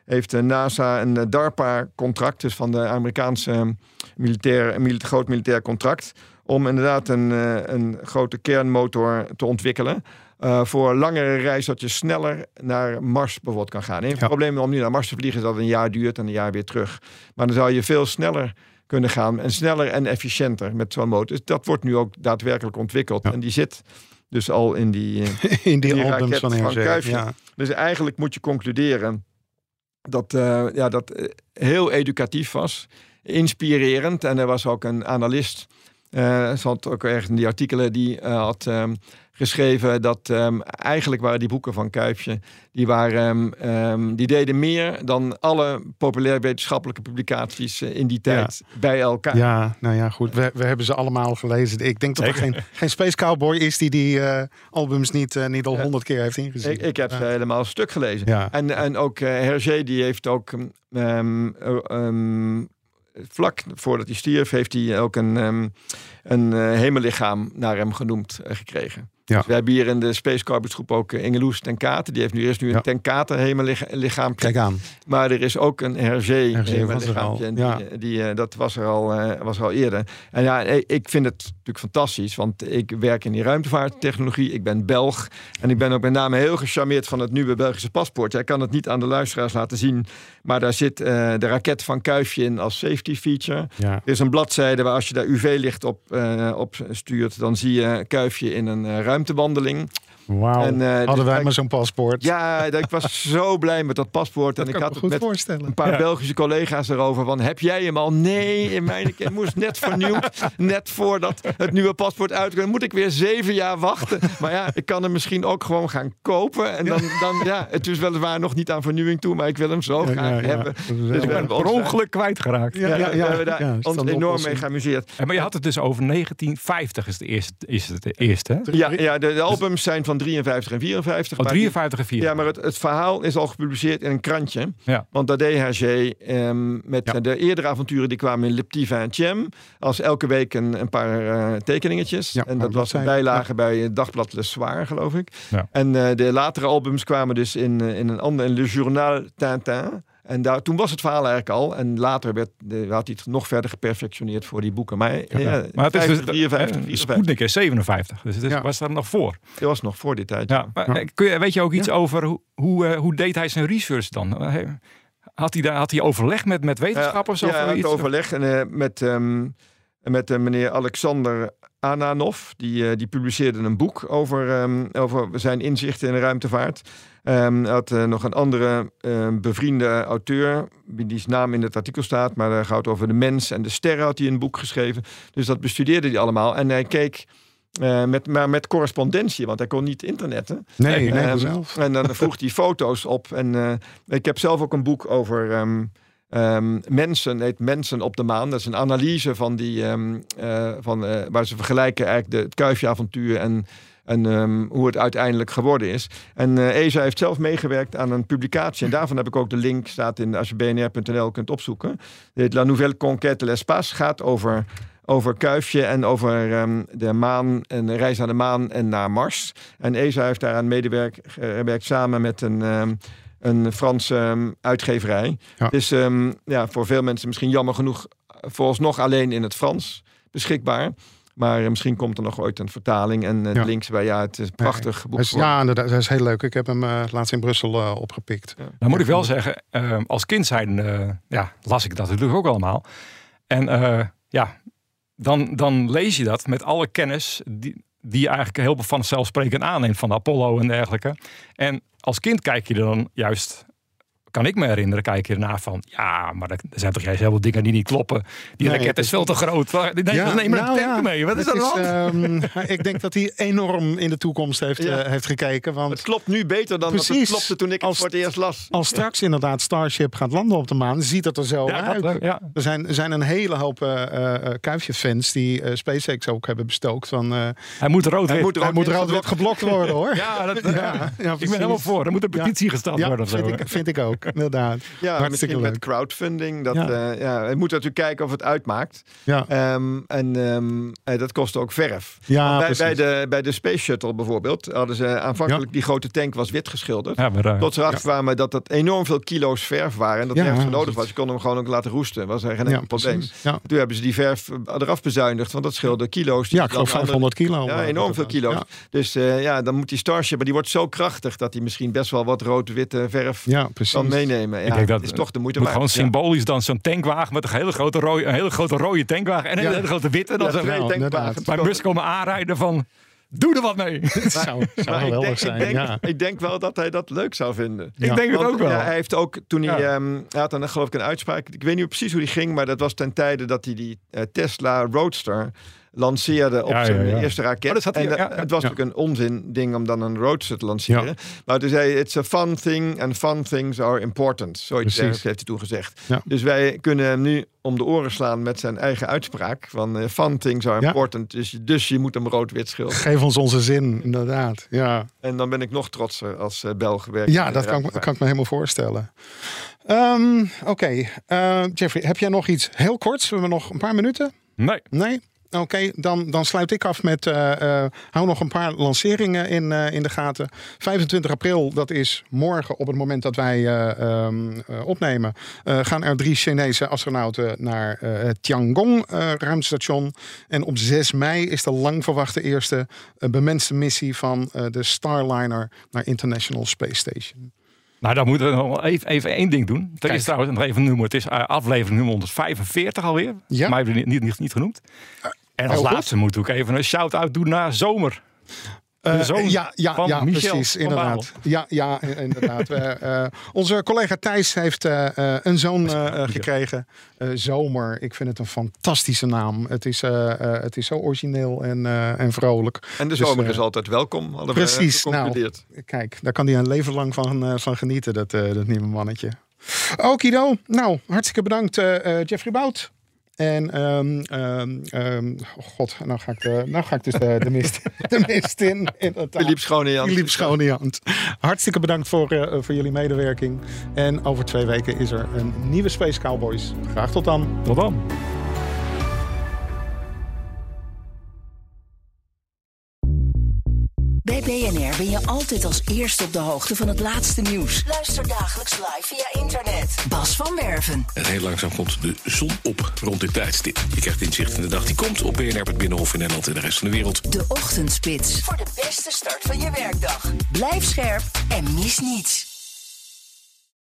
heeft uh, NASA een uh, DARPA-contract, dus van de Amerikaanse uh, militair, milita- groot militair contract, om inderdaad een, uh, een grote kernmotor te ontwikkelen. Uh, voor langere reis dat je sneller naar Mars bijvoorbeeld kan gaan. Het ja. probleem om nu naar Mars te vliegen is dat het een jaar duurt en een jaar weer terug. Maar dan zou je veel sneller kunnen gaan en sneller en efficiënter met zo'n motor. Dus dat wordt nu ook daadwerkelijk ontwikkeld. Ja. En die zit dus al in die, uh, in die, die albums van, van Kuifje. Ja. Dus eigenlijk moet je concluderen dat uh, ja, dat uh, heel educatief was, inspirerend. En er was ook een analist, uh, zat ook ergens in die artikelen, die uh, had um, geschreven dat um, eigenlijk waren die boeken van Kuifje, die, waren, um, um, die deden meer dan alle populair wetenschappelijke publicaties uh, in die tijd ja. bij elkaar. Ja, nou ja, goed. We, we hebben ze allemaal gelezen. Ik denk dat er geen, geen Space Cowboy is die die uh, albums niet, uh, niet al honderd ja. keer heeft ingezien. Ik, ik heb ja. ze helemaal stuk gelezen. Ja. En, en ook uh, Hergé, die heeft ook um, um, vlak voordat hij stierf, heeft hij ook een, um, een uh, hemellichaam naar hem genoemd uh, gekregen. Ja. Dus we hebben hier in de Space Cowboys groep ook uh, Ingeloes ten Kate. Die heeft nu eerst nu een ja. ten Kate hemellichaam. Kijk aan. Maar er is ook een Hergé hemellichaampje. En die, ja. die, uh, dat was er, al, uh, was er al eerder. En ja, ik vind het natuurlijk fantastisch. Want ik werk in die ruimtevaarttechnologie. Ik ben Belg. En ik ben ook met name heel gecharmeerd van het nieuwe Belgische paspoort. Jij kan het niet aan de luisteraars laten zien. Maar daar zit uh, de raket van Kuifje in als safety feature. Ja. Er is een bladzijde waar als je daar U V-licht op, uh, op stuurt, dan zie je Kuifje in een uh, ruimtewandeling. Wauw, en, uh, hadden wij ik, maar zo'n paspoort. Ja, ik was zo blij met dat paspoort. Dat en ik had het met voorstellen. een paar ja. Belgische collega's erover van, heb jij hem al? Nee, in mijn ik moest net vernieuwd. Net voordat het nieuwe paspoort uitkomt, moet ik weer zeven jaar wachten. Maar ja, ik kan hem misschien ook gewoon gaan kopen. En dan, dan ja, het is weliswaar nog niet aan vernieuwing toe, maar ik wil hem zo ja, graag ja, ja. hebben. Dus ik ben per ongeluk kwijtgeraakt. Ja, ja, ja, ja, we hebben daar ja, ons enorm mee geamuseerd. Ja, maar je had het dus over negentien vijftig is, de eerste, is het de eerste, hè? Ja, ja de, de albums zijn van drieënvijftig en vierenvijftig. Oh, drieënvijftig en vierenvijftig. Ja, maar het, het verhaal is al gepubliceerd in een krantje. Ja. Want daar deed Hergé um, met ja. de eerdere avonturen die kwamen in Le Petit Vingtième. Als elke week een, een paar uh, tekeningetjes. Ja, en dat was een bijlage ja. bij het dagblad Le Soir, geloof ik. Ja. En uh, de latere albums kwamen dus in, uh, in een ander, in Le Journal Tintin. En daar, toen was het verhaal eigenlijk al. En later werd, de, had hij het nog verder geperfectioneerd voor die boeken. Maar, ja, ja, maar het is dus drieënvijftig, Sputnik is zevenenvijftig. Dus het is, ja. was daar nog voor. Het was nog voor die tijd. Ja, maar, ja. Kun je, weet je ook iets ja. over hoe, hoe, uh, hoe deed hij zijn research dan? Had hij, daar, had hij overleg met, met wetenschappers? Ja, of ja, hij iets? had overleg en, uh, met, um, met uh, meneer Alexander Ananov. Die, uh, die publiceerde een boek over, um, over zijn inzichten in de ruimtevaart. Um, hij had uh, nog een andere uh, bevriende auteur, die naam in het artikel staat, maar daar gaat het over de mens en de sterren, had hij een boek geschreven. Dus dat bestudeerde hij allemaal. En hij keek uh, met, maar met correspondentie, want hij kon niet internetten. Nee, um, nee, zelf. En dan vroeg hij foto's op. En uh, ik heb zelf ook een boek over Um, Um, mensen, heet Mensen op de Maan. Dat is een analyse van die, um, uh, van, uh, waar ze vergelijken eigenlijk de, het Kuifje-avontuur en, en um, hoe het uiteindelijk geworden is. En uh, E S A heeft zelf meegewerkt aan een publicatie. En daarvan heb ik ook de link, staat in, als je b n r punt n l kunt opzoeken. Het heet La Nouvelle Conquête de l'Espace. Gaat over, over Kuifje en over um, de maan en de reis naar de maan en naar Mars. En E S A heeft daaraan medewerkt samen met een Um, Een Franse um, uitgeverij. Ja. Dus um, ja, voor veel mensen misschien jammer genoeg vooralsnog alleen in het Frans beschikbaar. Maar uh, misschien komt er nog ooit een vertaling en uh, ja. links bij. Ja, het is een prachtig boek. Is, ja, inderdaad, dat is heel leuk. Ik heb hem uh, laatst in Brussel uh, opgepikt. Ja. Nou moet ik wel zeggen, uh, als kind zijn, uh, ja, las ik dat natuurlijk ook allemaal. En uh, ja, dan, dan lees je dat met alle kennis die, die je eigenlijk heel vanzelfsprekend aanneemt van de Apollo en dergelijke. En als kind kijk je er dan juist, kan ik me herinneren, kijk je ernaar van, ja, maar er zijn toch juist heel veel dingen die niet kloppen. Die nee, raket is veel te groot. Nee, ja, neem maar nou, een tank ja, mee. Wat is dat dan? Um, ik denk dat hij enorm in de toekomst heeft, ja. uh, heeft gekeken. Want het klopt nu beter dan precies, het klopte toen ik het voor het eerst las. Als straks ja. inderdaad Starship gaat landen op de maan, ziet het er zo ja, uit. Dat, ja. Er zijn, er zijn een hele hoop uh, uh, Kuifje-fans die uh, SpaceX ook hebben bestookt. Van, uh, hij moet rood-wit hij moet, hij moet rood-wit geblokt worden, hoor. Ja, dat, ja, ja, ik ben helemaal voor. Er moet een petitie ja. gestart ja, worden. Of vind, zo, ik, vind ik ook. leuk, inderdaad. Ja, Hartstikke misschien leuk. met crowdfunding. Dat, Ja. ja. Uh, ja, we moeten natuurlijk kijken of het uitmaakt. Ja, Um, en um, uh, dat kost ook verf. ja bij, precies. bij, de, bij de Space Shuttle bijvoorbeeld hadden ze aanvankelijk Ja. die grote tank was wit geschilderd. Ja, maar, uh, Tot ze erachter kwamen dat dat enorm veel kilo's verf waren. En dat Ja, nergens voor nodig dat- was. Je kon hem gewoon ook laten roesten. Was er geen ja, enkel probleem. precies. Ja, Toen hebben ze die verf eraf bezuinigd. Want dat scheelde kilo's. die ja ik dan geloof vijfhonderd kilo. Ja, uh, enorm veel kilo's. Ja, Dus uh, ja, dan moet die Starship... Maar die wordt zo krachtig dat hij misschien best wel wat rood-witte verf ja precies. kan meenemen. Ja, Ik denk dat is toch de moeite moet waard. gewoon symbolisch dan zo'n tankwagen met een hele grote rode, een hele grote rode tankwagen en een Ja. hele grote witte. En dan Ja, zo twee nou, tankwagens. inderdaad. bij Musk komen aanrijden van, doe er wat mee. Het zou, zou Maar ik geweldig denk, zijn. ik, denk, ja. ik denk wel dat hij dat leuk zou vinden. Ja. Ik denk het Want, ook wel. ja, hij heeft ook toen hij, Ja. um, hij had dan geloof ik een uitspraak. Ik weet niet precies hoe die ging, maar dat was ten tijde dat hij die uh, Tesla Roadster lanceerde op Ja, zijn ja, ja. eerste raket. Oh, dat zat hij- en uh, ja, ja. het was Ja. natuurlijk een onzin ding om dan een Roadster te lanceren. Ja. Maar toen zei hij, it's a fun thing and fun things are important. Zoiets Precies. heeft hij toen gezegd. Ja. Dus wij kunnen hem nu om de oren slaan met zijn eigen uitspraak van uh, fun things are Ja. important. Dus, je- dus je moet hem rood-wit schilderen. Geef ons onze zin, inderdaad. Ja, En dan ben ik nog trotser als uh, Belg gewerkt. ja dat kan, ik- kan ik me helemaal voorstellen. Um, Oké, okay. uh, Jeffrey, heb jij nog iets heel korts? We hebben nog een paar minuten. Nee. Nee? Oké, okay, dan, dan sluit ik af met... Uh, uh, hou nog een paar lanceringen in, uh, in de gaten. vijfentwintig april, dat is morgen op het moment dat wij uh, um, uh, opnemen... Uh, gaan er drie Chinese astronauten naar uh, het Tiangong uh, ruimtestation. En op zes mei is de lang verwachte eerste uh, bemenste missie van uh, de Starliner naar International Space Station. Nou, dan moeten we nog wel even, even één ding doen. Dat Kijk. is trouwens nog even noemen. Het is uh, aflevering nummer honderdvijfenveertig alweer. Ja. Maar hebben we niet, niet, niet genoemd. En als heel goed. laatste moet ik ook even een shout-out doen naar Zomer. Uh, De zoon ja, ja, van ja Michel precies. van Inderdaad. Ja, ja, inderdaad. uh, uh, onze collega Thijs heeft uh, uh, een zoon uh, uh, gekregen. Uh, Zomer. Ik vind het een fantastische naam. Het is, uh, uh, het is zo origineel en, uh, en vrolijk. En de Dus, zomer uh, is altijd welkom. Hadden precies, we geconcludeerd. Kijk, daar kan hij een leven lang van, uh, van genieten, dat, uh, dat nieuwe mannetje. Okido. Nou, hartstikke bedankt uh, uh, Jeffrey Bout. En um, um, um, oh god, nou ga ik, de, nou ga ik dus de, de, mist, de mist in. inderdaad. Philippe Schonejans. Philippe Schonejans. Hartstikke bedankt voor, uh, voor jullie medewerking. En over twee weken is er een nieuwe Space Cowboys. Graag tot dan. Tot dan. Bij B N R ben je altijd als eerste op de hoogte van het laatste nieuws. Luister dagelijks live via internet. Bas van Werven. En heel langzaam komt de zon op rond dit tijdstip. Je krijgt inzicht in de dag die komt op B N R, het Binnenhof in Nederland en de rest van de wereld. De Ochtendspits. Voor de beste start van je werkdag. Blijf scherp en mis niets.